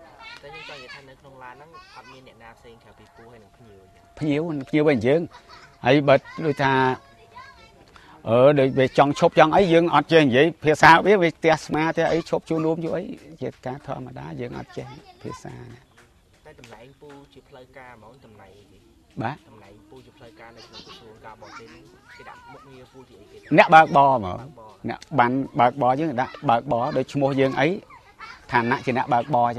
S2: nhiều nhiều bên dương ấy bật đôi ta ở đây về trong chốt trong ấy dương ọt trên vậy phía xa biết về tesma thế ấy chốt chu núm chu ấy chết cá thơ mà đá dương ọt trên phía xa
S3: đây tầm này pu chụp lời ca món tầm này
S2: bá
S3: tầm này pu chụp lời ca này xuống ca bỏ tên cái đậm một nhiều pu chị
S2: nè bạc bò mà nè bán bạc bò chứ đã bạc bò để mua dương ấy thàn nặng chỉ nè bạc bò chứ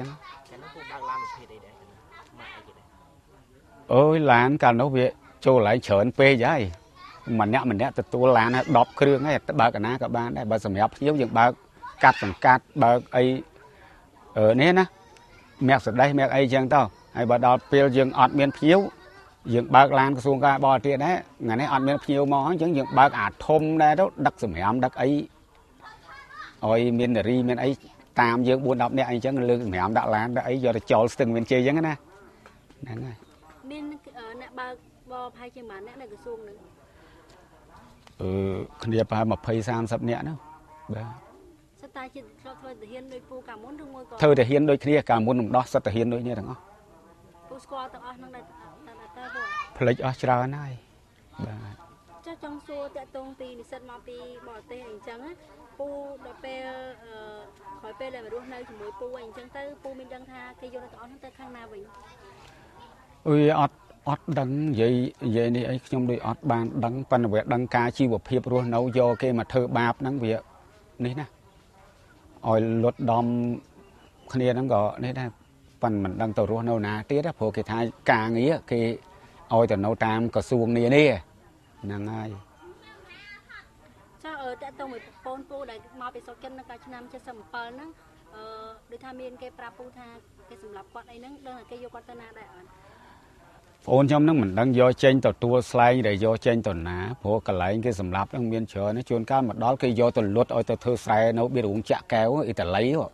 S2: ôi lán cả nó về cho lại chởn pe vậy mà nhẹ mình nhẹ từตัวlán đọpเครื่องให้บากนะกับบ้านได้บาสมัยเยี่ยมอย่างบากัดสังกัดบาไอเออเนี่ยนะแม็กสุดได้แม็กไอจังเต้าไอบาดอดเปรียวยังอดเมียนผิวยังบากลานกระทรวงการบอเตียได้งานนี้อดเมียนผิวมองจังยังบากอาจทมได้แล้วดักสมัยดักไอโอ้ยเมียนเดรีเมียนไอตามยังบุญดับเนี่ยไอจังเรื่องสมัยดักลานดักไอจะโจลตึงเมียนเจยังนะนั่นไง
S1: เมียนเออเนี่ยบากบอพายเชียงใหม่เนี่ยในกระทรวงนึง
S2: เออคนเดียวไปมาเพย์สามสับเนี่ยนะบ้า
S1: สไตล์จิตเราเธอแต่เฮียนโดยปูกามุนทั้งมวยก่อน
S2: เธอแต่เฮียนโดยเคลียร์กามุนดอสแต่เฮียนโดยเนี่ยทั้งอ๋อ
S1: ปูสกอร์ตั้งอ๋อนั่งได้ตั้งแต่ตัว
S2: ผลิตอ๋อชราหน่อยบ้า
S1: เจ้าจงโซ่แต่ตรงปีนิสัยมาปีบ่อเตะอย่างจังอ่ะปูดอกเปลเอ่อคอยเปลเลยมาดูในถึงมวยปูอย่างจังเตอปูมีดังท่าเคยโยนต่อทั้งเตอข้างหน้าวิ่ง
S2: เอ้ยอ๋ออดดังยัยยัยนี่ไอ้ขยมโดยอดบานดังปันเวดังกาชีวเพียบรัวเนาโยเกมาเธอบาปนั่งเวียนี่นะออยลดดอมคเนียนั่งก็นี่นะปันมันดังตัวรัวเนานาเตี้ยนะพอเกทายกางี้เกออยแต่เนาตามก็สูงนี่นี่นั่งไง
S1: เจ้าเออแต่ตรงเหมือนปนปูได้มาไปสกันในการชนะจะสมปนั่งเออโดยทามีนเกปราปูทาเกสำหรับกอดไอ้นั่งเดินเกยโยกอดตนาได้อ่อน
S2: โอนจำนั่งเหมือนดังย่อเจนต่อตัวสไลด์ได้ย่อเจนต่อหนาพวกกระไรก็สำหรับนั่งเมียนเฉยนะชวนการมาดอลก็ย่อต่อลดเอาต่อเธอใส่เนาะเบียร์อุ่นจะแก้วอีแต่ไหลวะ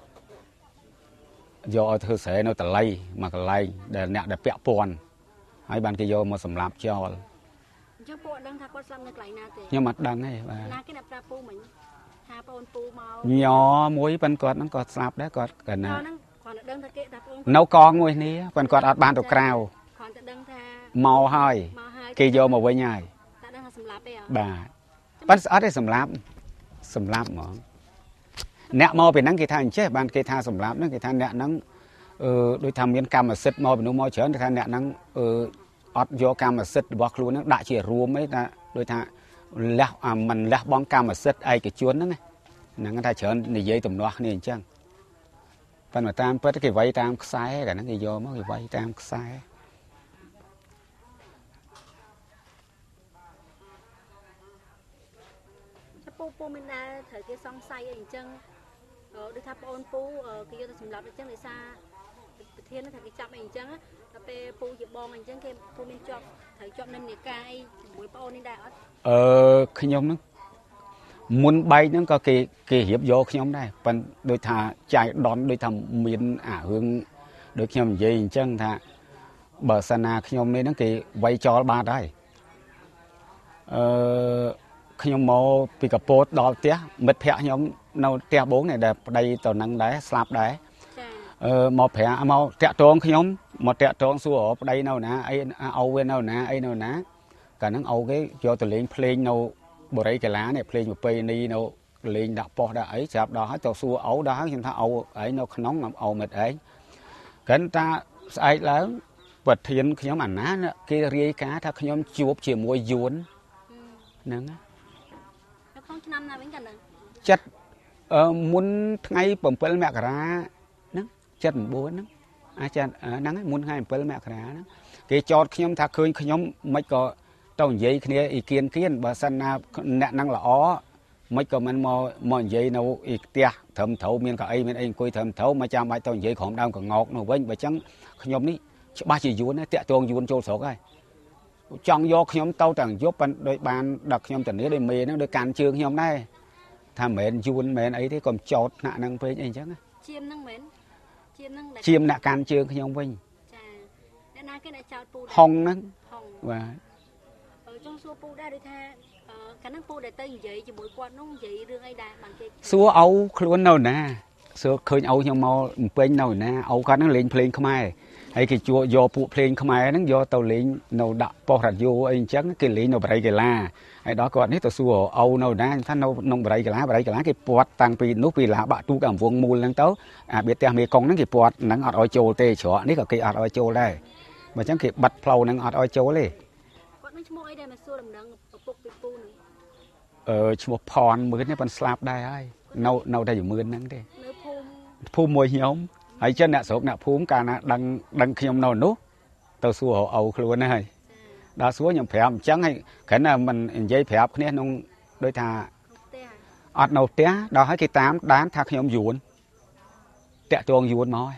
S2: ย่อเอาเธอใส่เนาะแต่ไหลมากระไรเดี๋ยวเนี่ยเดี๋ยวเปียปอนให้บ้านก็ย่อมาสำหรับเจ้า
S1: เจ้าปูดังทักวัดซ้ำในไกลนาเตะ
S2: ยังมัดดังไง
S1: นาแค่นับปลาปูเหมือนหาปนปูเมา
S2: ย่อมวยเป็นกอดนั่งกอดสลับได้กอดกันนะ
S1: เ
S2: นากองมวยนี้เป็นกอดอัดบ้านตัวกราวเมาหอยเกยโยมาไว้ง่ายบ่าปั้นอัดได้สำรับสำรับหมอเนะมอเป็นนังกีฬาเช่บ้านกีฬาสำรับนังกีฬาเนะนังเออโดยทำเงินกรรมสิทธิ์มอเป็นนุ่มมอเฉินกีฬาเนะนังเอออัดโยกรรมสิทธิ์บอกครูนังด่าเชี่ยรวมไหมนะโดยท่าแล้วอ่ามันแล้วบ้องกรรมสิทธิ์ไอ้กิจวนนั่งไงนังท่าเฉินในเย่ตุ่มนัวนี่จังปั้นมาตามเปิดกี่ไว้ตามซ้ายกันนังกีโยมั้งกี่ไว้ตามซ้าย
S1: ปูปูมินดาเถอะกี่ซองไซอย่างจังเออดูทับโอนปูเออกี่โยสำหรับจังเลยซาเทียนเถอะกี่จับอย่างจังแต่เปปูหยิบบองอย่างจังกี่ปูมินจอบ thời chọn nên người cai buổi bao nên đại
S2: ờ khi nhóm nó muốn bay nó có cái cái hiệp vô khi nhóm này phần đôi thà chạy đón đôi thầm miền ả hương đôi khi nhóm gì chân thà bờ sana khi nhóm này nó cái vay cho ba đấy ờ khi nhóm mò bị cặp bốt đo tía mệt phẹ nhóm nâu tia bốn này đẹp đây tàu năng đá slap đá ờ mò phẹ mò tẹt tròn khi nhóm mò tẹt tròn xua ở đây nào nè ai ao bên nào nè ai nào nè cả nó ao cái cho tụi lên play nào bờ đây cái lá này play một play ni nào lên đặt po đã ấy chạp đó tàu xua ấu đó chúng ta ao ấy nó nóng làm ao mệt ấy cái ta ai lớn vật thiền khi nhóm ảnh ná cái ria cá ta khi nhóm chuột chỉ mua yuan nâng chất muốn ngay bẩm pel mẹ cả nâng chất bố nâng ai chất nâng muốn ngay pel mẹ cả cái chọt khi nhóm ta khơi khi nhóm mấy có trong giấy kia ý kiến kiến bà san na nè năng là ó mấy có mình mò mò giấy nào ý tia thầm thấu miền cả ấy miền ấy coi thầm thấu mà cha mấy trong giấy khổng đau còn ngọt nó với bà trắng khi nhóm ní ba chỉ yuan tẹt tuồng yuan trôi sổ cái trong do nhóm tàu chẳng giúp ban đôi ban đặt nhóm chẳng nhớ đôi mề nó đôi càn trường nhóm này tham mền yuan mền ấy thế còn chọt nạ năng với anh chắc
S1: chiêm năng mền
S2: chiêm nạ càn trường nhóm vinh
S1: hồng
S2: hồng năng và
S1: trong số pu đã được tha khả năng pu để tay vậy chỉ buổi qua nó vậy đưa ai đà bằng cái
S2: số âu luôn đâu nè số khơi âu nhau mau bên đâu nè âu có nó lên plane không ai hay cái chùa do phụ plane không ai nó do tàu lên nào đặt po hạt vô anh chắc cái lên nào bày cái la hay đó còn hết tàu xua âu nào nèท่านnào nông bày cái lá bày cái lá cái pọt tăng pi nút pi lá bạ tu cảm vuông mùi lăng tấu à biết theo mấy con nó cái pọt nắng ọt oi châu tê chó ní cả cái ọt oi châu đây mà chẳng cái bật phâu nắng ọt oi châuเลยờ chùa phòn mới này vẫn slap đây ai nâu nâu đây mưa nắng đây phum mùi nhóm ấy chân nè số nè phum cả nè đằng đằng khi nhóm nào nút tàu xua ầu luôn này đã xua nhóm phèm chẳng hay cái nào mình dây phèm cái này nông đôi thà ọt nâu té đó hay cái tám đán thà khi nhóm yuan tẹt tuồng yuan mỏi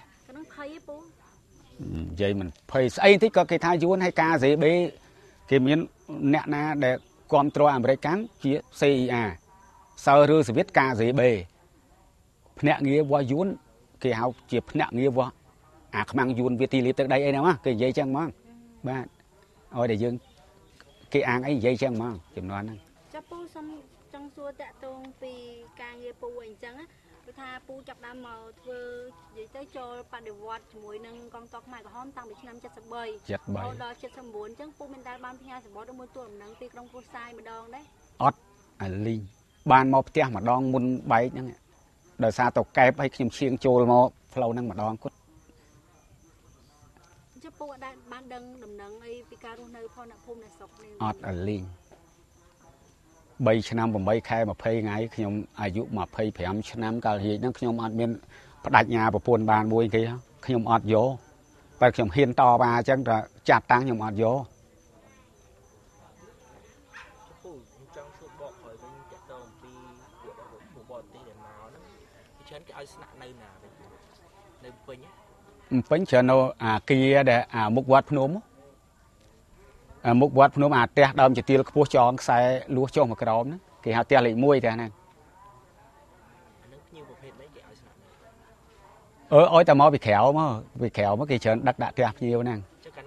S2: vậy mình phải ấy thích có cái thà yuan hay ca gì bê cái miếng nè na để control American chia xê i a sau rư sẽ viết ca gì bê nè nghĩa qua yuan cái hào chìa nè nghĩa qua à mang yuan việt thì tới đây nào á cái dây chăng mong ba ôi để dương cái ăn ấy dây chăng mong chừng nói năng
S1: cho pu xong trong xua tẹt tuồng vì ca nghĩa pu anh chăng á tha pu chọc đam màu vừa vậy tới cho bạn đều vót mũi nâng con tóc mày có hóm tăng bị năm chất sập bơi
S2: chất bơi
S1: đó chất sập bốn chứ pu mình ta ban phi hai sập bó đôi mươi tuổi nâng tiệc trong pu sai mà đòn đấy
S2: ót à linh ban một tia mà đòn mun bay nhá đời xa tộc kẹp hay khiêm chiêng trôi mà flow nâng mà đòn cút
S1: chứ pu đã ban đằng đầm nâng ấy phi ca luôn nơi phong nạp pu này sọc này
S2: ót à linh bay năm bằng bay khai mà phê ngay khi nhomอายุมาphê phèm năm cả gì nó khi nhom ăn miên đặt nhà và buôn bàn buôn kia khi nhom ăn vô và khi nhom hiên to ba chân là chặt tăng nhom ăn vô bánh chợ nó à kia để à mục vật nôm mục vật nôm à tè đầm chỉ tiêu cái cho sai lúa cho một cái đó nữa cái hạt tè lại muôi thế này ờ ôi ta mò bị khéo mà bị khéo mà cái chợ đặc đặc tè nhiều nè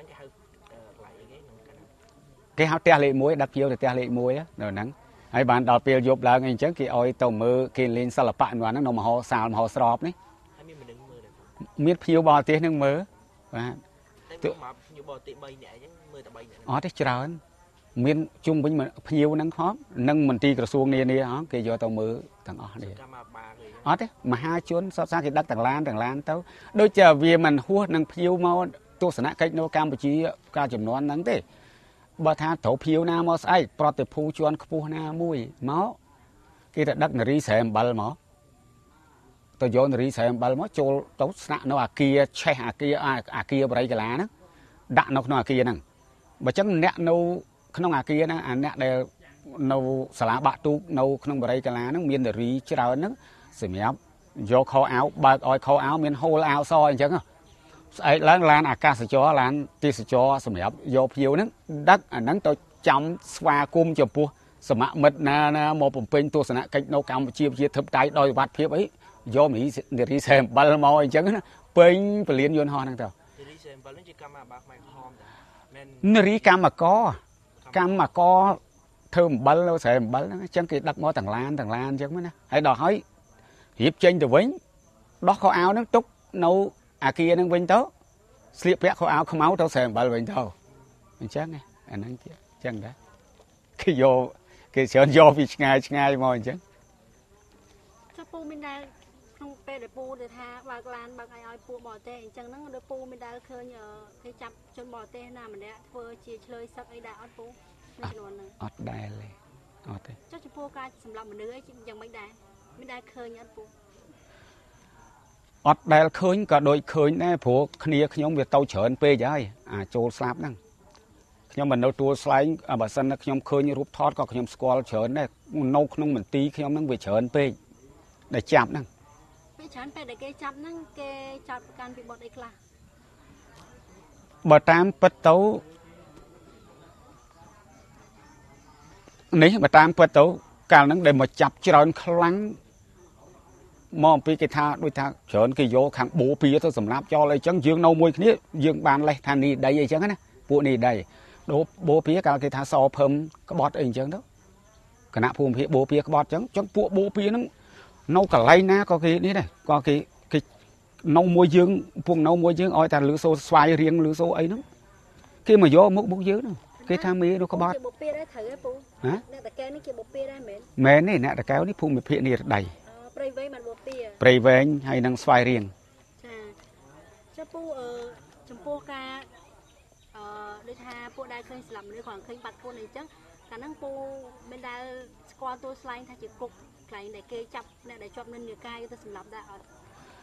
S2: cái hạt tè lại muôi đặc nhiều thì tè lại muôi á rồi nắng hay bạn đào piêu dục là ngày trước cái ôi tàu mưa cái lên sao là bạn và nó mà họ xào mà họ sọp đấy miết phiêu bò tía nâng mớ và ó thế chờ miên chung với mình phiêu nâng khó nâng mình ti cả xuông nè nè ó cái do tàu mớ thằng ó này ó thế mà hai chuyến sao sao thì đắc thằng lan thằng lan tao đôi chờ vì mình hua nâng phiêu mau tôi sẽ nãy cách nó Campuchia ca chấm nón nắng thế bà tha thổ phiêu na mò sai prote phu chuan phu na mui máu cái đắc nari xem bal máu tôi vô nari xem bal máu trôi tấu sạ nó à kia che à kia à à kia bày cái lá đó đạn nó nó à kia nè bà chắc nẹt nâu không à kia nè à nẹt để nâu sả bạ tu nâu không bày cái lá nó miên nari cháo nó xì mép vô kho áo ba oi kho áo miên hô áo soi chẳng à ស្អែកឡើងឡានអាកាសចរឡានទេសចរសម្រាប់យកភ្ញៀវហ្នឹងដឹកអាហ្នឹងទៅចាំស្វាគមន៍ចំពោះសមមិត្តណាណាមកបំពេញទស្សនកិច្ចនៅកម្ពុជាជាធិបតេយ្យដោយវត្តភាពអីយកនារីសេអំបិលមកអញ្ចឹងណាពេញពលានយន្តហោះហ្នឹងទៅនារីសេអំបិលនេះជាកម្មអាបាខ្មែរក្រហមតាមែននារីកម្មកកម្មកធ្វើអំបិលនៅស្រែអំបិលហ្នឹងអញ្ចឹងគេដឹកមកទាំងឡានទាំងឡានអញ្ចឹងណាហើយដល់ហើយរៀបចេញទៅវិញដោះខោអាវហ្នឹងទុកនៅអាគារហ្នឹងវិញទៅស្លៀកពាក់ខោអាវខ្មៅទៅស្រែអំបិលវិញទៅអញ្ចឹងអាហ្នឹងទៀតអញ្ចឹងដែរគេយកគេច្រើនយកពីឆ្ងាយឆ្ងាយមកអញ្ចឹង
S1: ចុះពូមានដែរក្នុងពេលដែលពូទៅថាបើកឡានបើកឲ្យឲ្យពូបរទេសអញ្ចឹងហ្នឹងដូចពូមានដែរឃើញគេចាប់ជនបរទេសណាម្នាក់ធ្វើជាឆ្លើយសឹកអីដែរអត់ពូនៅចំនួនហ្នឹង
S2: អត់ដែរទេអត់ទេ
S1: ចុះចំពោះការសម្លាប់មនុស្សអីយ៉ាងម៉េចដែរមានដែរឃើញអត់ពូ
S2: អត់ដែលឃើញក៏ដូចឃើញដែរព្រោះគ្នាខ្ញុំវាទៅច្រើនពេកហើយអាចូលស្លាប់ហ្នឹងខ្ញុំមិននៅទួលស្លែងបើសិនណាខ្ញុំឃើញរូបថតក៏ខ្ញុំស្គាល់ច្រើនដែរនៅក្នុងមន្ទីរខ្ញុំហ្នឹងវាច្រើនពេកដែលចាប់ហ្នឹង
S1: ពេលច្រើនពេលដែលគេចាប់ហ្នឹងគេចោទប្រកាន់ពីបទអីខ្លះ
S2: បើតាមពិតទៅនេះបើតាមពិតទៅកាលហ្នឹងដែលមកចាប់ច្រើនខ្លាំងមកអំពីគេថាដូចថាច្រើនគេយកខាងបូព៌ាទៅសម្រាប់ចោលអីចឹងយើងនៅមួយគ្នាយើងបានលេសថានេះដីអីចឹងណាពួកនេះដីដូបូព៌ាកាលគេថាសភឹមក្បត់អីចឹងទៅគណៈភូមិភាគបូព៌ាក្បត់ចឹងចឹងពួកបូព៌ាហ្នឹងនៅកន្លែងណាក៏គេនេះដែរក៏គេគេនៅមួយយើងពួកនៅមួយយើងឲ្យតែលឺសូស្វាយរៀងលឺសូអីហ្នឹងគេមកយកមុខមុខយើងហ្នឹងគេថាមីនោះក្បត់
S1: បូព៌ាដែរត្រូវទេពូអ្នកតកែវនេះជាបូព៌ាដែរមែន
S2: មែនទេអ្នកតកែវនេះភូមិភាគនេះរដី
S1: ព្រៃវែងបានបូព៌ា
S2: ព្រៃវែងហើយនឹងស្វាយរៀង
S1: ចាចុះពូអឺចំពោះការអឺដូចថាពូដែរឃើញស្លាប់មនុស្សគ្រាន់ឃើញបាត់ខ្លួនអីចឹងកាលហ្នឹងពូមិនដែលស្គាល់ទួលស្លែងថាជាគុកកន្លែងដែលគេចាប់អ្នកដែលជាប់និន្នាការទៅសម្លាប់ដែរអត់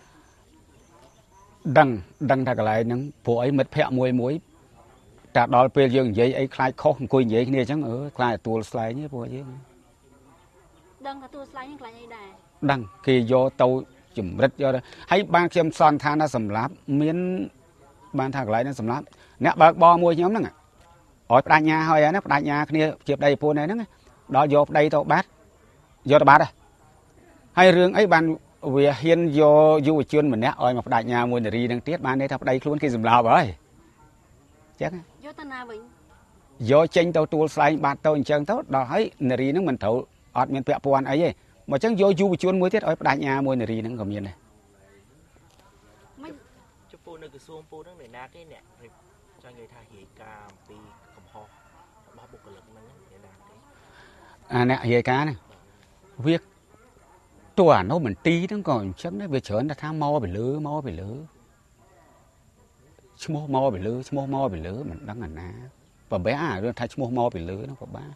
S2: ដឹងដឹងថាកន្លែងហ្នឹងព្រោះអីមិត្តភ័ក្ដិមួយមួយតែដល់ពេលយើងនិយាយអីខ្លាចខុសអង្គុយនិយាយគ្នាអញ្ចឹងអឺខ្លាចទួលស្លែងទេពួកយើង
S1: ដឹងថាទួលស្លែងហ្នឹងខ្លាចអីដែរ
S2: ដឹងគេយកទៅចម្រិតយកហើយបានខ្ញុំសន្និដ្ឋានថាសម្លាប់មានបានថាកន្លែងហ្នឹងសម្លាប់អ្នកបើកបរមួយខ្ញុំហ្នឹងឲ្យបដិញ្ញាហើយណាបដិញ្ញាគ្នាជាប្តីប្រពន្ធហ្នឹងដល់យកប្តីទៅបាត់យកទៅបាត់ហើយរឿងអីបានវាហ៊ានយកយុវជនម្នាក់ឲ្យមកបដិញ្ញាមួយនារីហ្នឹងទៀតបានន័យថាប្តីខ្លួនគេសម្លាប់ហើយចឹង
S1: យកទៅណាវិញ
S2: យកចេញទៅទួលស្លែងបាត់ទៅអញ្ចឹងទៅដល់ហើយនារីហ្នឹងមិនត្រូវអត់មានពាក់ព័ន្ធអីទេមកអញ្ចឹងយកយុវជនមួយទៀតឲ្យបដិញ្ញាមួយនារីហ្នឹងក៏មានដែរ
S3: មិនចំពោះនៅក្រសួងពូហ្នឹងអ្នកណាគេអ្នកចង់និយាយថារាយការណ៍អំពីកំហុសរបស់បុគ្គលិកហ្នឹងអ្នកណាគេ
S2: អាអ្នករាយការណ៍ហ្នឹងវាតួអានោះមន្ទីរហ្នឹងក៏អញ្ចឹងដែរវាច្រើនថាមកពីលើមកពីលើឈ្មោះមកពីលើឈ្មោះមកពីលើមិនដឹងអាណាបើបែអារឿងថាឈ្មោះមកពីលើហ្នឹងក៏បាន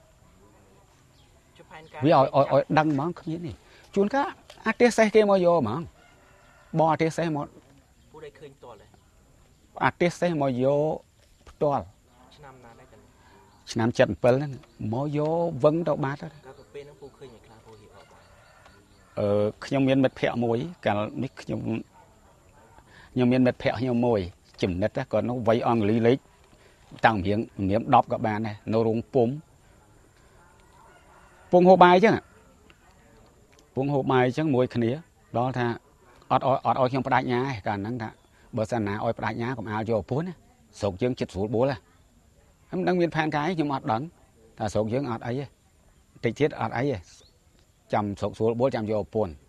S2: វាឲ្យឲ្យដឹងហ្មងគ្មាននេះជួនកាអាទេសសេះគេមកយកហ្មងបងអាទេសសេះមក
S3: ពូได้ឃើញផ្ទាល់ទេ
S2: អាទេសសេះមកយកផ្ទាល់
S3: ឆ្នាំណាដែរ
S2: ឆ្នាំเจ็ดสิบเจ็ดហ្នឹងមកយកវឹងទៅបាត់
S3: កាលពេលហ្នឹងពូឃើញឯខ្លះពូរៀបអត់
S2: អឺខ្ញុំមានមិត្តភ័ក្ដិមួយកាលនេះខ្ញុំខ្ញុំមានមិត្តភ័ក្ដិខ្ញុំមួយចំណិតគាត់នោះវ័យអង់គ្លីលេខតាំងរៀងរៀងដប់ក៏បានដែរនៅរោងពុំពងហូបបាយអញ្ចឹងពងហូបបាយអញ្ចឹងមួយគ្នាដល់ថាអត់អត់ឲ្យខ្ញុំបដិញ្ញាឯកាលហ្នឹងថាបើសិនណាឲ្យបដិញ្ញាកុំអាលយកពោះណាស្រុកយើងចិត្តស្រួលបួលហ៎ខ្ញុំមិនដឹងមានផែនការអីខ្ញុំអត់ដឹងថាស្រុកយើងអត់អីទេតិចទៀតអត់អីទេចាំស្រុកស្រួលបួលចាំយកពន្ធ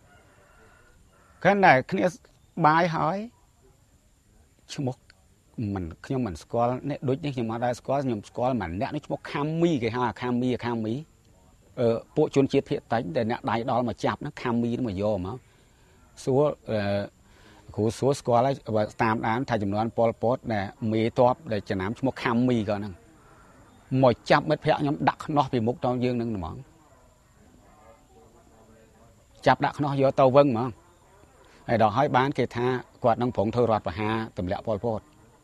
S2: គាត់តែគ្នាបាយហើយឈ្មោះមិនខ្ញុំមិនស្គាល់នេះដូចនេះខ្ញុំអត់ដែរស្គាល់ខ្ញុំស្គាល់ម្នាក់នេះឈ្មោះខាំមីគេហៅខាំមីខាំមីអឺពួកជនជាតិភាគតិចដែលអ្នកដៃដល់មកចាប់ហ្នឹងខាំមីហ្នឹងមកយកមកសួរអឺគ្រូសួរស្គាល់ហើយតាមដានថាចំនួនប៉ុលពតដែលមេតបដែលចំណាំឈ្មោះខាំមីក៏ហ្នឹងមកចាប់មិត្តភ័ក្ដិខ្ញុំដាក់ខ្នោះពីមុខតយើងហ្នឹងហ្មងចាប់ដាក់ខ្នោះយកទៅវឹងហ្មងហើយដល់ហើយបានគេថាគាត់នឹងប្រងធ្វើរដ្ឋប្រហារទម្លាក់ប៉ុលពត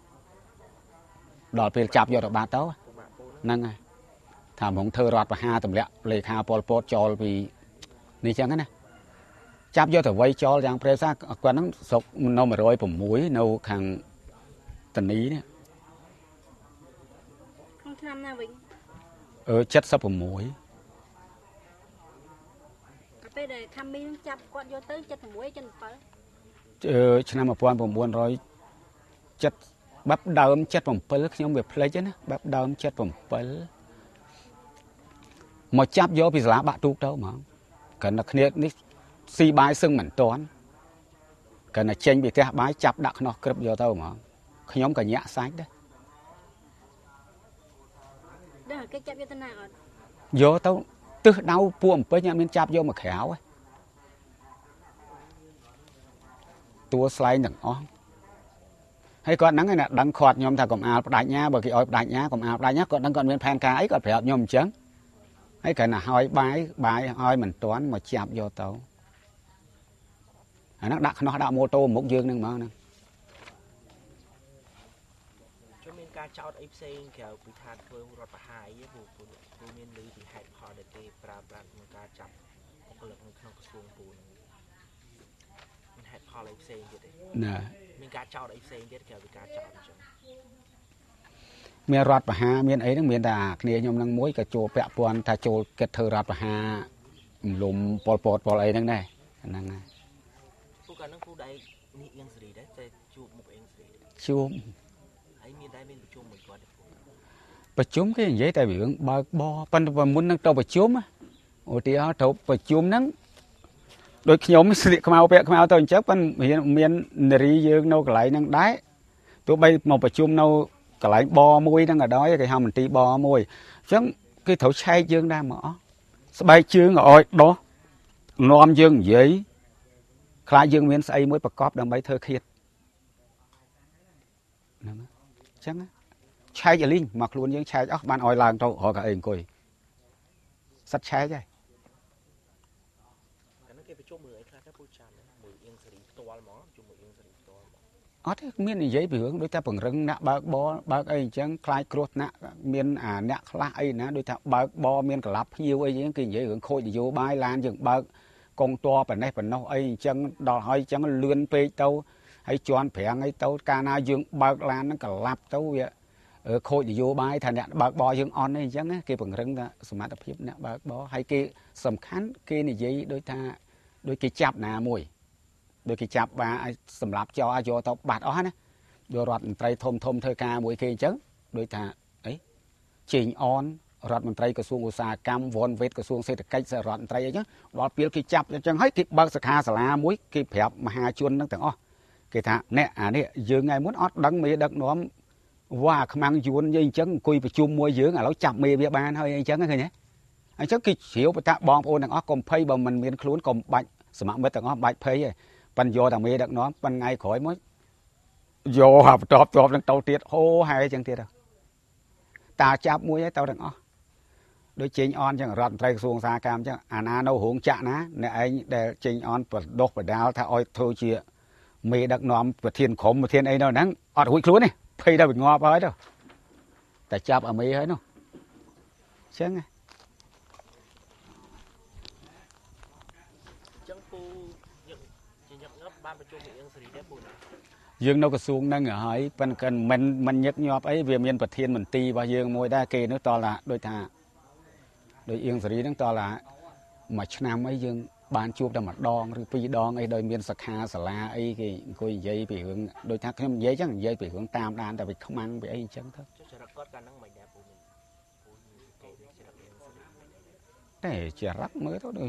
S2: ដល់ពេលចាប់យកទៅបាត់ទៅហ្នឹងហើយថាហ្មងធ្វើរដ្ឋប្រហារទម្លាក់លេខាប៉ុលពតចោលពីនេះចឹងណាចាប់យកទៅវៃចោលយ៉ាងប្រេសាគាត់ហ្នឹងស្រុកនៅmột trăm sáu mươiនៅខាងតនីនេះ
S1: ក្នុងឆ្នាំណាវិញ
S2: អឺเจ็ดสิบหก
S1: កាពេលដែលខាំមីនឹងចាប់គាត់យកទៅเจ็ดสิบหก เจ็ดสิบเจ็ด
S2: អឺឆ្នាំmột nghìn chín trămเจ็ดបែបដើមเจ็ดสิบเจ็ดខ្ញុំវាភ្លេចណាបែបដើមเจ็ดสิบเจ็ดមកចាប់យកពីសាលាបាក់ទូកទៅហ្មងគ្រាន់តែគ្នានេះស៊ីបាយសឹងមិនតាន់គ្រាន់តែចេញពីផ្ទះបាយចាប់ដាក់ខ្នោះក្រឹបយកទៅហ្មងខ្ញុំក៏ញាក់សាច់ដែរ
S1: ដឹងគេចាប់យកទៅណាអត់
S2: យកទៅទឹះដៅពួកអំពេញអត់មានចាប់យកមកក្រៅទេតួស្លែងទាំងអស់ហើយគាត់ហ្នឹងឯណាដឹងខាត់ខ្ញុំថាកុំអាលផ្ដាច់ញ៉ាបើគេឲ្យផ្ដាច់ញ៉ាកុំអាលផ្ដាច់ញ៉ាគាត់ដឹងគាត់មានផែនការអីគាត់ប្រាប់ខ្ញុំអញ្ចឹងហើយគ្រាន់តែឲ្យបាយបាយឲ្យមិនតាន់មកចាប់យកទៅអាហ្នឹងដាក់ខ្នោះដាក់ម៉ូតូមុខយើងហ្នឹងហ្មងហ្នឹង
S3: ជួយមានការចោតអីផ្សេងក្រៅពីថាធ្វើរដ្ឋបហាយទេព្រោះព្រោះមានលឺពីហេតុផលដែលគេប្រើប្រាស់ក្នុងការចាប់បុគ្គលិកនៅក្នុងក្រសួងពូនមានហេតុផលអីផ្សេងទៀតទេ
S2: ណា
S3: មានការចោតអីផ្សេងទៀតក្រៅពីការចោតអញ្ចឹង
S2: មានរដ្ឋបហាមានអីហ្នឹងមានតែគ្នាខ្ញុំនឹងមួយក៏ចូលពាក់ព័ន្ធថាចូលគិតធ្វើរដ្ឋបហារំលំប៉ុលពតប៉ុលអីហ្នឹងដែរហ្នឹងហើយ
S3: ពូកាលហ្នឹងពូដែរនេះអៀងសេរីដែរតែជួបមុខអៀងសេរី
S2: ជួប
S3: ហើយមានដែរមានប្រជុំមួយគាត់ទេពូ
S2: ប្រជុំគេនិយាយតែរឿងបើកបរប៉ុន្តែមុននឹងទៅប្រជុំឧទាហរណ៍ទៅប្រជុំហ្នឹងដូចខ្ញុំស្លៀកខ្មៅពាក់ខ្មៅទៅអញ្ចឹងប៉ុន្តែមាននារីយើងនៅកន្លែងហ្នឹងដែរទោះបីមកប្រជុំនៅកន្លែងបមួយហ្នឹងក៏ដោយគេហៅមន្ទីរបមួយអញ្ចឹងគេត្រូវឆែកយើងដែរមកអស់ស្បែកជើងឲ្យដោះនាំយើងនិយាយខ្លាចយើងមានស្អីមួយប្រកបដើម្បីធ្វើឃាតហ្នឹងអញ្ចឹងឆែកអលីងមកខ្លួនយើងឆែកអស់បានឲ្យឡើងទៅរកកៅអីអង្គុយសិតឆែកហើយ
S3: អាហ្នឹងគេប្រជុំមើលអីខ្លះទៅពូចាំមួយអៀងសេរីផ្ទាល់ហ្មងជុំមួយអៀងសេរីផ្ទាល់ហ្មង
S2: អត់ទេមាននិយាយពីរឿងដូចថាពង្រឹងអ្នកបើកបរបើកអីអញ្ចឹងខ្លាចគ្រោះថ្នាក់មានអាអ្នកខ្លះអីណាដូចថាបើកបរមានកលាប់ភ្ញៀវអីអញ្ចឹងគេនិយាយរឿងខូចនយោបាយឡានយើងបើកកងតបប៉ុណ្ណេះប៉ុណ្ណោះអីអញ្ចឹងដល់ហើយអញ្ចឹងលឿនពេកទៅហើយជន់ប្រាំងអីទៅកាលណាយើងបើកឡានហ្នឹងកលាប់ទៅវាខូចនយោបាយថាអ្នកបើកបរយើងអន់អីអញ្ចឹងគេពង្រឹងថាសមត្ថភាពអ្នកបើកបរហើយគេសំខាន់គេនិយាយដូចថាដូចគេចាប់ណាមួយដូចគេចាប់បាឲ្យសម្រាប់ចោលយកទៅបាត់អស់ណាយករដ្ឋមន្ត្រីធំធំធ្វើការមួយគេអញ្ចឹងដូចថាអីជេងអនរដ្ឋមន្ត្រីក្រសួងឧស្សាហកម្មវ៉នវេតក្រសួងសេដ្ឋកិច្ចរដ្ឋមន្ត្រីអីចឹងដល់ពេលគេចាប់អញ្ចឹងហើយគេបើកសាខាសាលាមួយគេប្រាប់មហាជនហ្នឹងទាំងអស់គេថាអ្នកអានេះយើងថ្ងៃមុនអត់ដឹងមេដឹកនាំវ៉ាខ្មាំងយួនយើងអញ្ចឹងអង្គុយប្រជុំមួយយើងឥឡូវចាប់មេវាបានហើយអញ្ចឹងឃើញទេអញ្ចឹងគេជ្រាវបតាបងប្អូនទាំងអស់កុំភ័យបើមិនមានខ្លួនកុំបាច់សមមិត្តទាំងអស់បាច់ភ័យទេប៉ិនយកតែមេដឹកនាំប៉ិនថ្ងៃក្រោយមកយកអាបន្ទាប់តបនឹងទៅទៀតហូហើយអញ្ចឹងទៀតតាចាប់មួយហើយទៅទាំងអស់ដូចចេញអនអញ្ចឹងរដ្ឋមន្ត្រីក្រសួងឧស្សាហកម្មអញ្ចឹងអាណានៅរោងចក្រណាអ្នកឯងដែលចេញអនបដោះបដាលថាឲ្យធ្វើជាមេដឹកនាំប្រធានក្រុមប្រធានអីនៅហ្នឹងអត់រួចខ្លួនទេភ័យដល់វាងាប់ហើយទៅតែចាប់អាមេហើយនោះអញ្ចឹង
S3: បានប្រជុំមួយអៀងសេរីដែរពូ
S2: យើងនៅក្រសួងហ្នឹងហើយប៉ុន្តែមិនមិនញឹកញាប់អីវាមានប្រធានមន្ទីររបស់យើងមួយដែរគេនោះតឡាដូចថាដូចអៀងសេរីហ្នឹងតឡាមួយឆ្នាំអីយើងបានជួបតែម្ដងឬពីរដងអីដោយមានសិក្ខាសាលាអីគេអង្គុយនិយាយពីរឿងដូចថាខ្ញុំនិយាយចឹងនិយាយពីរឿងតាមដានតែវាខ្មាំងពីអីអញ្ចឹងទៅ
S3: ចរិតគាត់កាលហ្នឹងមិនដែរពូមានពូគេចរិតអៀងសេរី
S2: តែចរិតមើលទៅដូច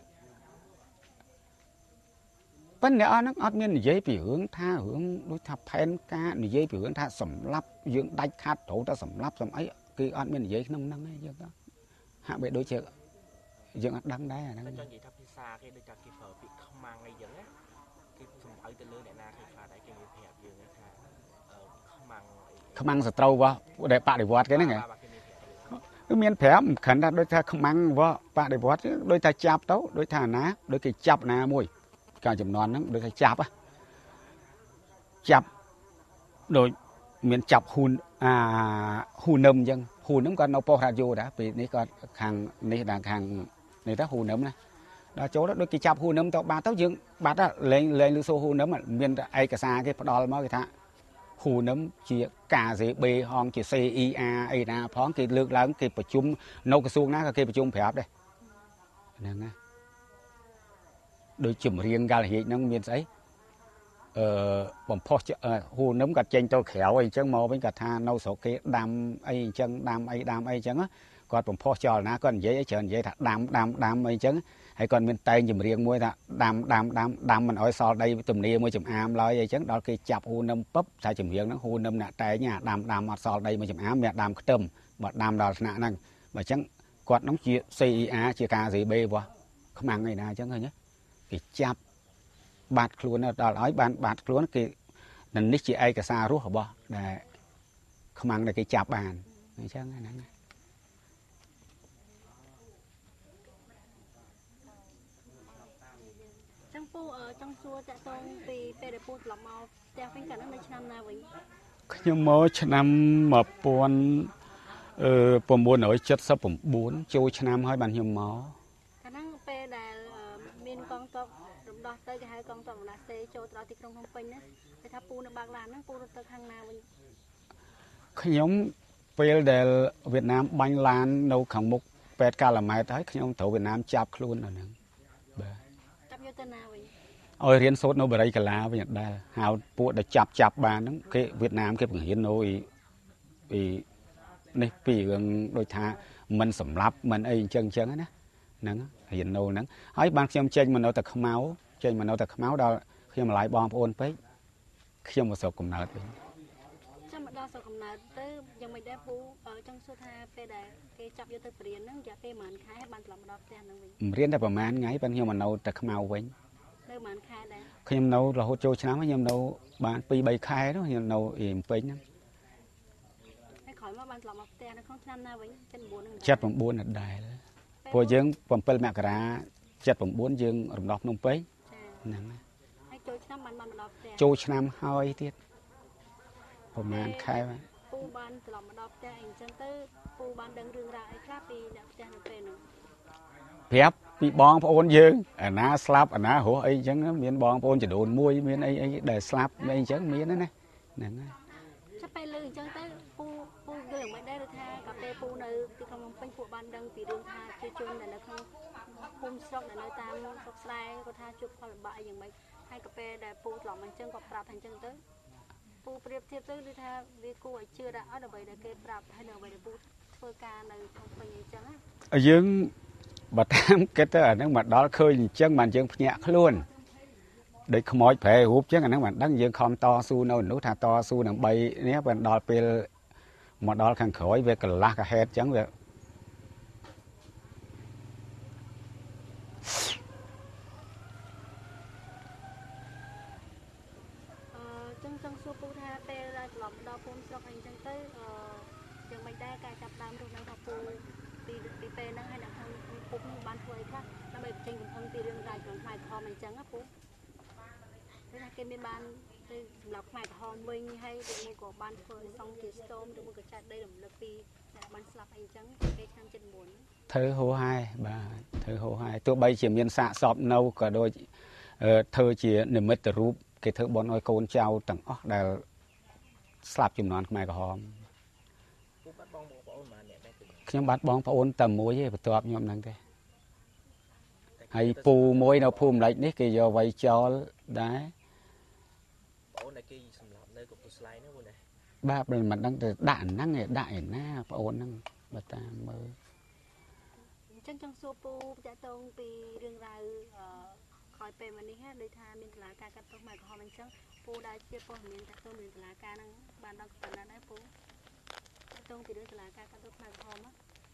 S2: ប៉ុន្តែអស់ហ្នឹងអត់មាននិយាយពីរឿងថារឿងដូចថាផែនការនិយាយពីរឿងថាសម្លាប់យើងដាច់ខាត់ត្រូវតែសម្លាប់សំអីគឺអត់មាននិយាយក្នុងហ្នឹងទេយើងទៅហាក់បីដូចជាយើងអត់ដឹងដែរអាហ្នឹង
S3: ចង់និយាយថាភាសាគេដូចថាគេប្រើពាក្យខ្មាំងអីចឹងណាគេសំដៅទៅលើអ្នកណាគេខ្លះដែរគេមានប្រាប់យើងថាខ្មាំង
S2: ខ្មាំងសត្រូវរបស់ដែលបដិវត្តគេហ្នឹងគឺមានប្រាប់គ្រាន់តែដូចថាខ្មាំងរបស់បដិវត្តដូចថាចាប់ទៅដូចថាណាដូចគេចាប់ណាមួយការចំនួនហ្នឹងដូចថាចាប់ចាប់ដូចមានចាប់ហ៊ូនអាហ៊ូនឹមអញ្ចឹងហ៊ូនឹមគាត់នៅប៉ុស្តិ៍រ៉ាឌីយ៉ូដែរពេលនេះគាត់ខាងនេះដល់ខាងនេះទៅហ៊ូនឹមណា đó chỗ đó đôi cái chạp hù nấm tao ba tao dương bắt á lên lên lưu số hù nấm mà miền ai cả xa cái đo mà cái thà hù nấm chỉ cả gì bê hòn chỉ xê i a ai na phóng cái lực lớn cáiประชุม nấu cái xuông ná cáiประชุม phép đây nè nghe đôi chùm riêng ra là hiện nó miền ấy ờ bom phô hù nấm cả trên tôi khéo ấy chân mò với cả tha nấu số cái đam ấy chân đam ấy đam ấy chân á còn bom phô cho nó còn dễ chờn dễ thật đam đam đam ấy chân hay còn miền tây chùm riêng muối ta đam đam đam đam mình ở sau đây tùm nia muối chùm am lo ấy chân đó cái chập hù nấm bắp thay chùm riêng nó hù nấm nè trái nhà đam đam ở sau đây mà chùm am mẹ đam cái tôm mà đam đó nè năng mà chân quạt nóng chia xê i a chia ca gì bê quá không ăn này nè chân thôi nhé cái chập bát luôn đó nói bạn bát luôn cái nên nít chị ai cả xa rút hả bò để không ăn được cái chạp bàn này chứ này này
S1: trong phu ở trong xua chạy tông vì về để phu lọc màu theo phiên cả năm năm nào vậy
S2: nhưng mỗi năm mà buồn ờ buồn buồn ở chất sắp buồn buồn chui năm hai bàn nhiều máu
S1: khả năng về là miền con tộc đó tới cái hai con tộc là xe cho tao thì không không pin á cái tháp pu nó bạc làn nó pu tới hàng nào vậy
S2: nhóm về để Việt Nam bánh lan nấu khẳng mục pet cả là mai tới nhóm thổ Việt Nam chạp luôn rồi nè
S1: chạp vô tên nào vậy
S2: ôi riêng sốt nó bờ đây cả lá với Nhật Bản hào pu để chạp chạp bàn nó cái Việt Nam cái bằng hiến nồi vì này vì đôi thà mình sẩm lấp mình ấy chân chân á nè hiện nồi nè hỏi ban xem trên mình nấu từ không máu trên mình nấu từ không máu đó khi mà lại bom ôn pấy khi mà sầu cùng nợ
S1: trong đó sầu cùng nợ tới giờ mình đã phu ở trong số tha về để cái chạp vô tới biển nó giờ cái màn khai hay ban làm đó tên nó vậy
S2: riêng làประมาณไงban khi mà nấu từ không máu vậy
S1: nơi màn khai đấy
S2: khi mà nấu là hỗ trợ cho nó nhưng nấu bạn pi bay khai đó nhưng nấu im pấy nhá
S1: khỏi mà ban làm tên nó không tham nào vậy chân buồn
S2: chất bằng buồn là đàiพวกយើងបំពេញមករាเจ็ด 9យើងរំដោះភ្នំពេញហ្នឹង
S1: ហើយចូលឆ្នាំបានបានមកដល់ផ្ទះ
S2: ចូលឆ្នាំហើយទៀតប្រហែលខែ
S1: ពូបានត្រឡប់មកដល់ផ្ទះអីចឹងទៅពូបានដឹងរឿងរ៉ាវអីខ្លះពីអ្នកផ្ទះនៅពេលនោះ
S2: ប្រាប់ពីបងប្អូនយើងអាណាស្លាប់អាណារស់អីចឹងមានបងប្អូនចដូនមួយមានអីអីដែលស្លាប់អីចឹងមានណាហ្នឹងហើយ
S1: ចាប់ពេលលើអញ្ចឹងទៅពូពូយល់មិនដែរថាកាពេលពូនៅទីក្រុងភ្នំពេញពូបានដឹងពីរឿងថាជាជនដែលនៅក្នុងភូមិស្រុកដែលនៅតាមស្រុកស្រែគាត់ថាជួបផលលំបាកអីយ៉ាងម៉េចហើយកាពេលដែលពូត្រឡប់មកអញ្ចឹងគាត់ប្រាប់ថាអញ្ចឹងទៅពូប្រៀបធៀបទៅគឺថាវាគួរឲ្យជឿដែរអត់ដើម្បីដែលគេប្រាប់ហើយនៅអ្វីដែលពូធ្វើការនៅក្នុងពេញអញ្ចឹងណា
S2: យើងបើតាមគេទៅអាហ្នឹងមកដល់ឃើញអញ្ចឹងបានយើងភ្ញាក់ខ្លួនដូចខ្មោចប្រែរូបចឹងអាហ្នឹងបានដឹងយើងខំតស៊ូនៅនោះថាតស៊ូនឹងបីនេះបានដល់ពេលមកដល់ខាងក្រោយវាកន្លះកាហេតុចឹងវា
S1: ចឹងចង់សួរពូថាពេលដែលត្រឡប់ដល់ភូមិស្រុកអីចឹងទៅអឺយ៉ាងមិនដែរការចាប់ដើមរស់នៅរបស់ពូពីពីពេលហ្នឹងហើយនៅក្នុងពុកនោះបានធ្វើអីខ្លះដើម្បីចេញកំហឹងពីរឿងរ៉ាវក្នុងខ្មែរក្រហមអីចឹងណាពូគឺថាគេមានបានទៅសម្រាប់ខ្មែរក្រហមវិញហើយមួយក៏បានធ្វើសង់ជាស្ទមឬមួយក៏ចាត់ដីរំលឹកពីអ្នកបានស្លាប់អីចឹងពេលឆ្នាំ칠십구
S2: ធ្វើហូហាយបាទធ្វើហូហាយទោះបីជាមានសាកសពនៅក៏ដូចធ្វើជានិមិត្តរូបគេធ្វើបន់ឲ្យកូនចៅទាំងអស់ដែលស្លាប់ចំនួនខ្មែរក្រហមខ្ញុំបាត់បងប្អូនតែមួយទេបន្ទាប់ខ្ញុំហ្នឹងទេហើយពូមួយនៅភូមិម្លេចនេះគេយកវាយចោលដែរ
S3: បងអូនគេសម្លាប់នៅកំពូលស្លែងហ្នឹងបងណា
S2: បាទមិនដឹងទៅដាក់ហ្នឹងឯដាក់ឯណាបងអូនហ្នឹងបើតាមមើល
S1: អញ្ចឹងចង់សួរពូចាក់តងពីរឿងរ៉ាវក្រោយពេលមកនេះហ่าដូចថាមានតឡាការកាត់ទោសខ្មែរក្រហមអញ្ចឹងពូដែលជាព័ត៌មានចាក់តងមានតឡាការហ្នឹងបានដល់ប៉ុណ្ណាដែរពូតងពីរឿងតឡាការកាត់ទោសខ្មែរក្រហម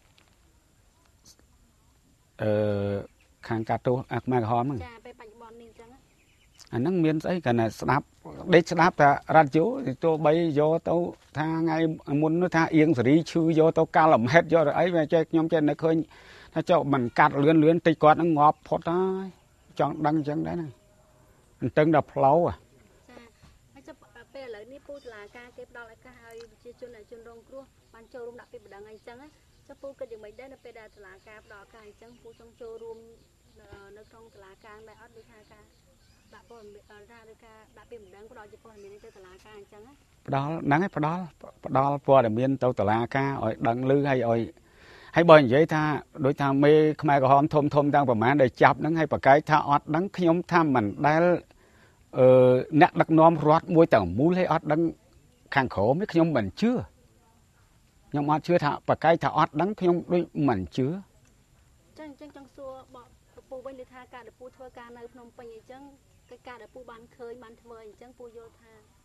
S2: អឺខាងកាត់ទោសខ្មែរក្រហមហ្នឹង
S1: ចាពេលបច្ចុប្បន្ននេះអញ្ចឹង
S2: អាហ្នឹងមានស្អីគាត់ណាស្ដាប់ដេកស្ដាប់តែរ៉ាឌីយ៉ូទោះបីយកទៅថាថ្ងៃមុននោះថាអៀងសេរីឈឺយកទៅកាលលំហិតយកទៅអីវាចេះខ្ញុំចេះនៅឃើញថាចុះមិនកាត់លឿនលឿនតិចគាត់ហ្នឹងងាប់ផុតហើយចង់ដឹងអញ្ចឹងដែរហ្នឹងអញ្ចឹងដល់ផ្លូវ
S1: ចាហើយចុះពេលឥឡូវនេះពូតឡាការគេផ្ដល់ឱកាសឲ្យប្រជាជនដែលជនរងគ្រោះបានចូលរួមដាក់ពាក្យបណ្ដឹងអីចឹងចុះពូគិតយ៉ាងម៉េចដែរនៅពេលដែលតឡាការផ្ដល់ឱកាសអញ្ចឹងពូចង់ចូលរួមនៅក្នុងតឡាការដែរអត់ដូចថាការដាក់ព័ត៌មានថាដូចការដាក់ពាក្យបណ្ដឹងផ្ដល់ជាព័ត៌មានទៅតឡាការអញ្ចឹងណា
S2: ផ្ដល់ហ្នឹងឯងផ្ដល់ផ្ដល់ព័ត៌មានទៅតឡាការឲ្យដឹងឮឲ្យឲ្យហើយបើនិយាយថាដូចថាមេខ្មែរក្រហមធំធំទាំងប្រមាណដែលចាប់ហ្នឹងឲ្យប្រកែកថាអត់ដឹងខ្ញុំថាមិនដែលអឺអ្នកដឹកនាំរដ្ឋមួយទាំងមូលឲ្យអត់ដឹងខាងក្រោមខ្ញុំមិនជឿខ្ញុំអត់ជឿថាប្រកែកថាអត់ដឹងខ្ញុំដូចមិនជឿ
S1: ចឹងអញ្ចឹងចង់សួរបកពូវិញលើថាការដែលពូធ្វើការនៅភ្នំពេញអញ្ចឹងកិច្ចការដែលពូបានឃើញបានធ្វើអញ្ចឹងពូយល់ថា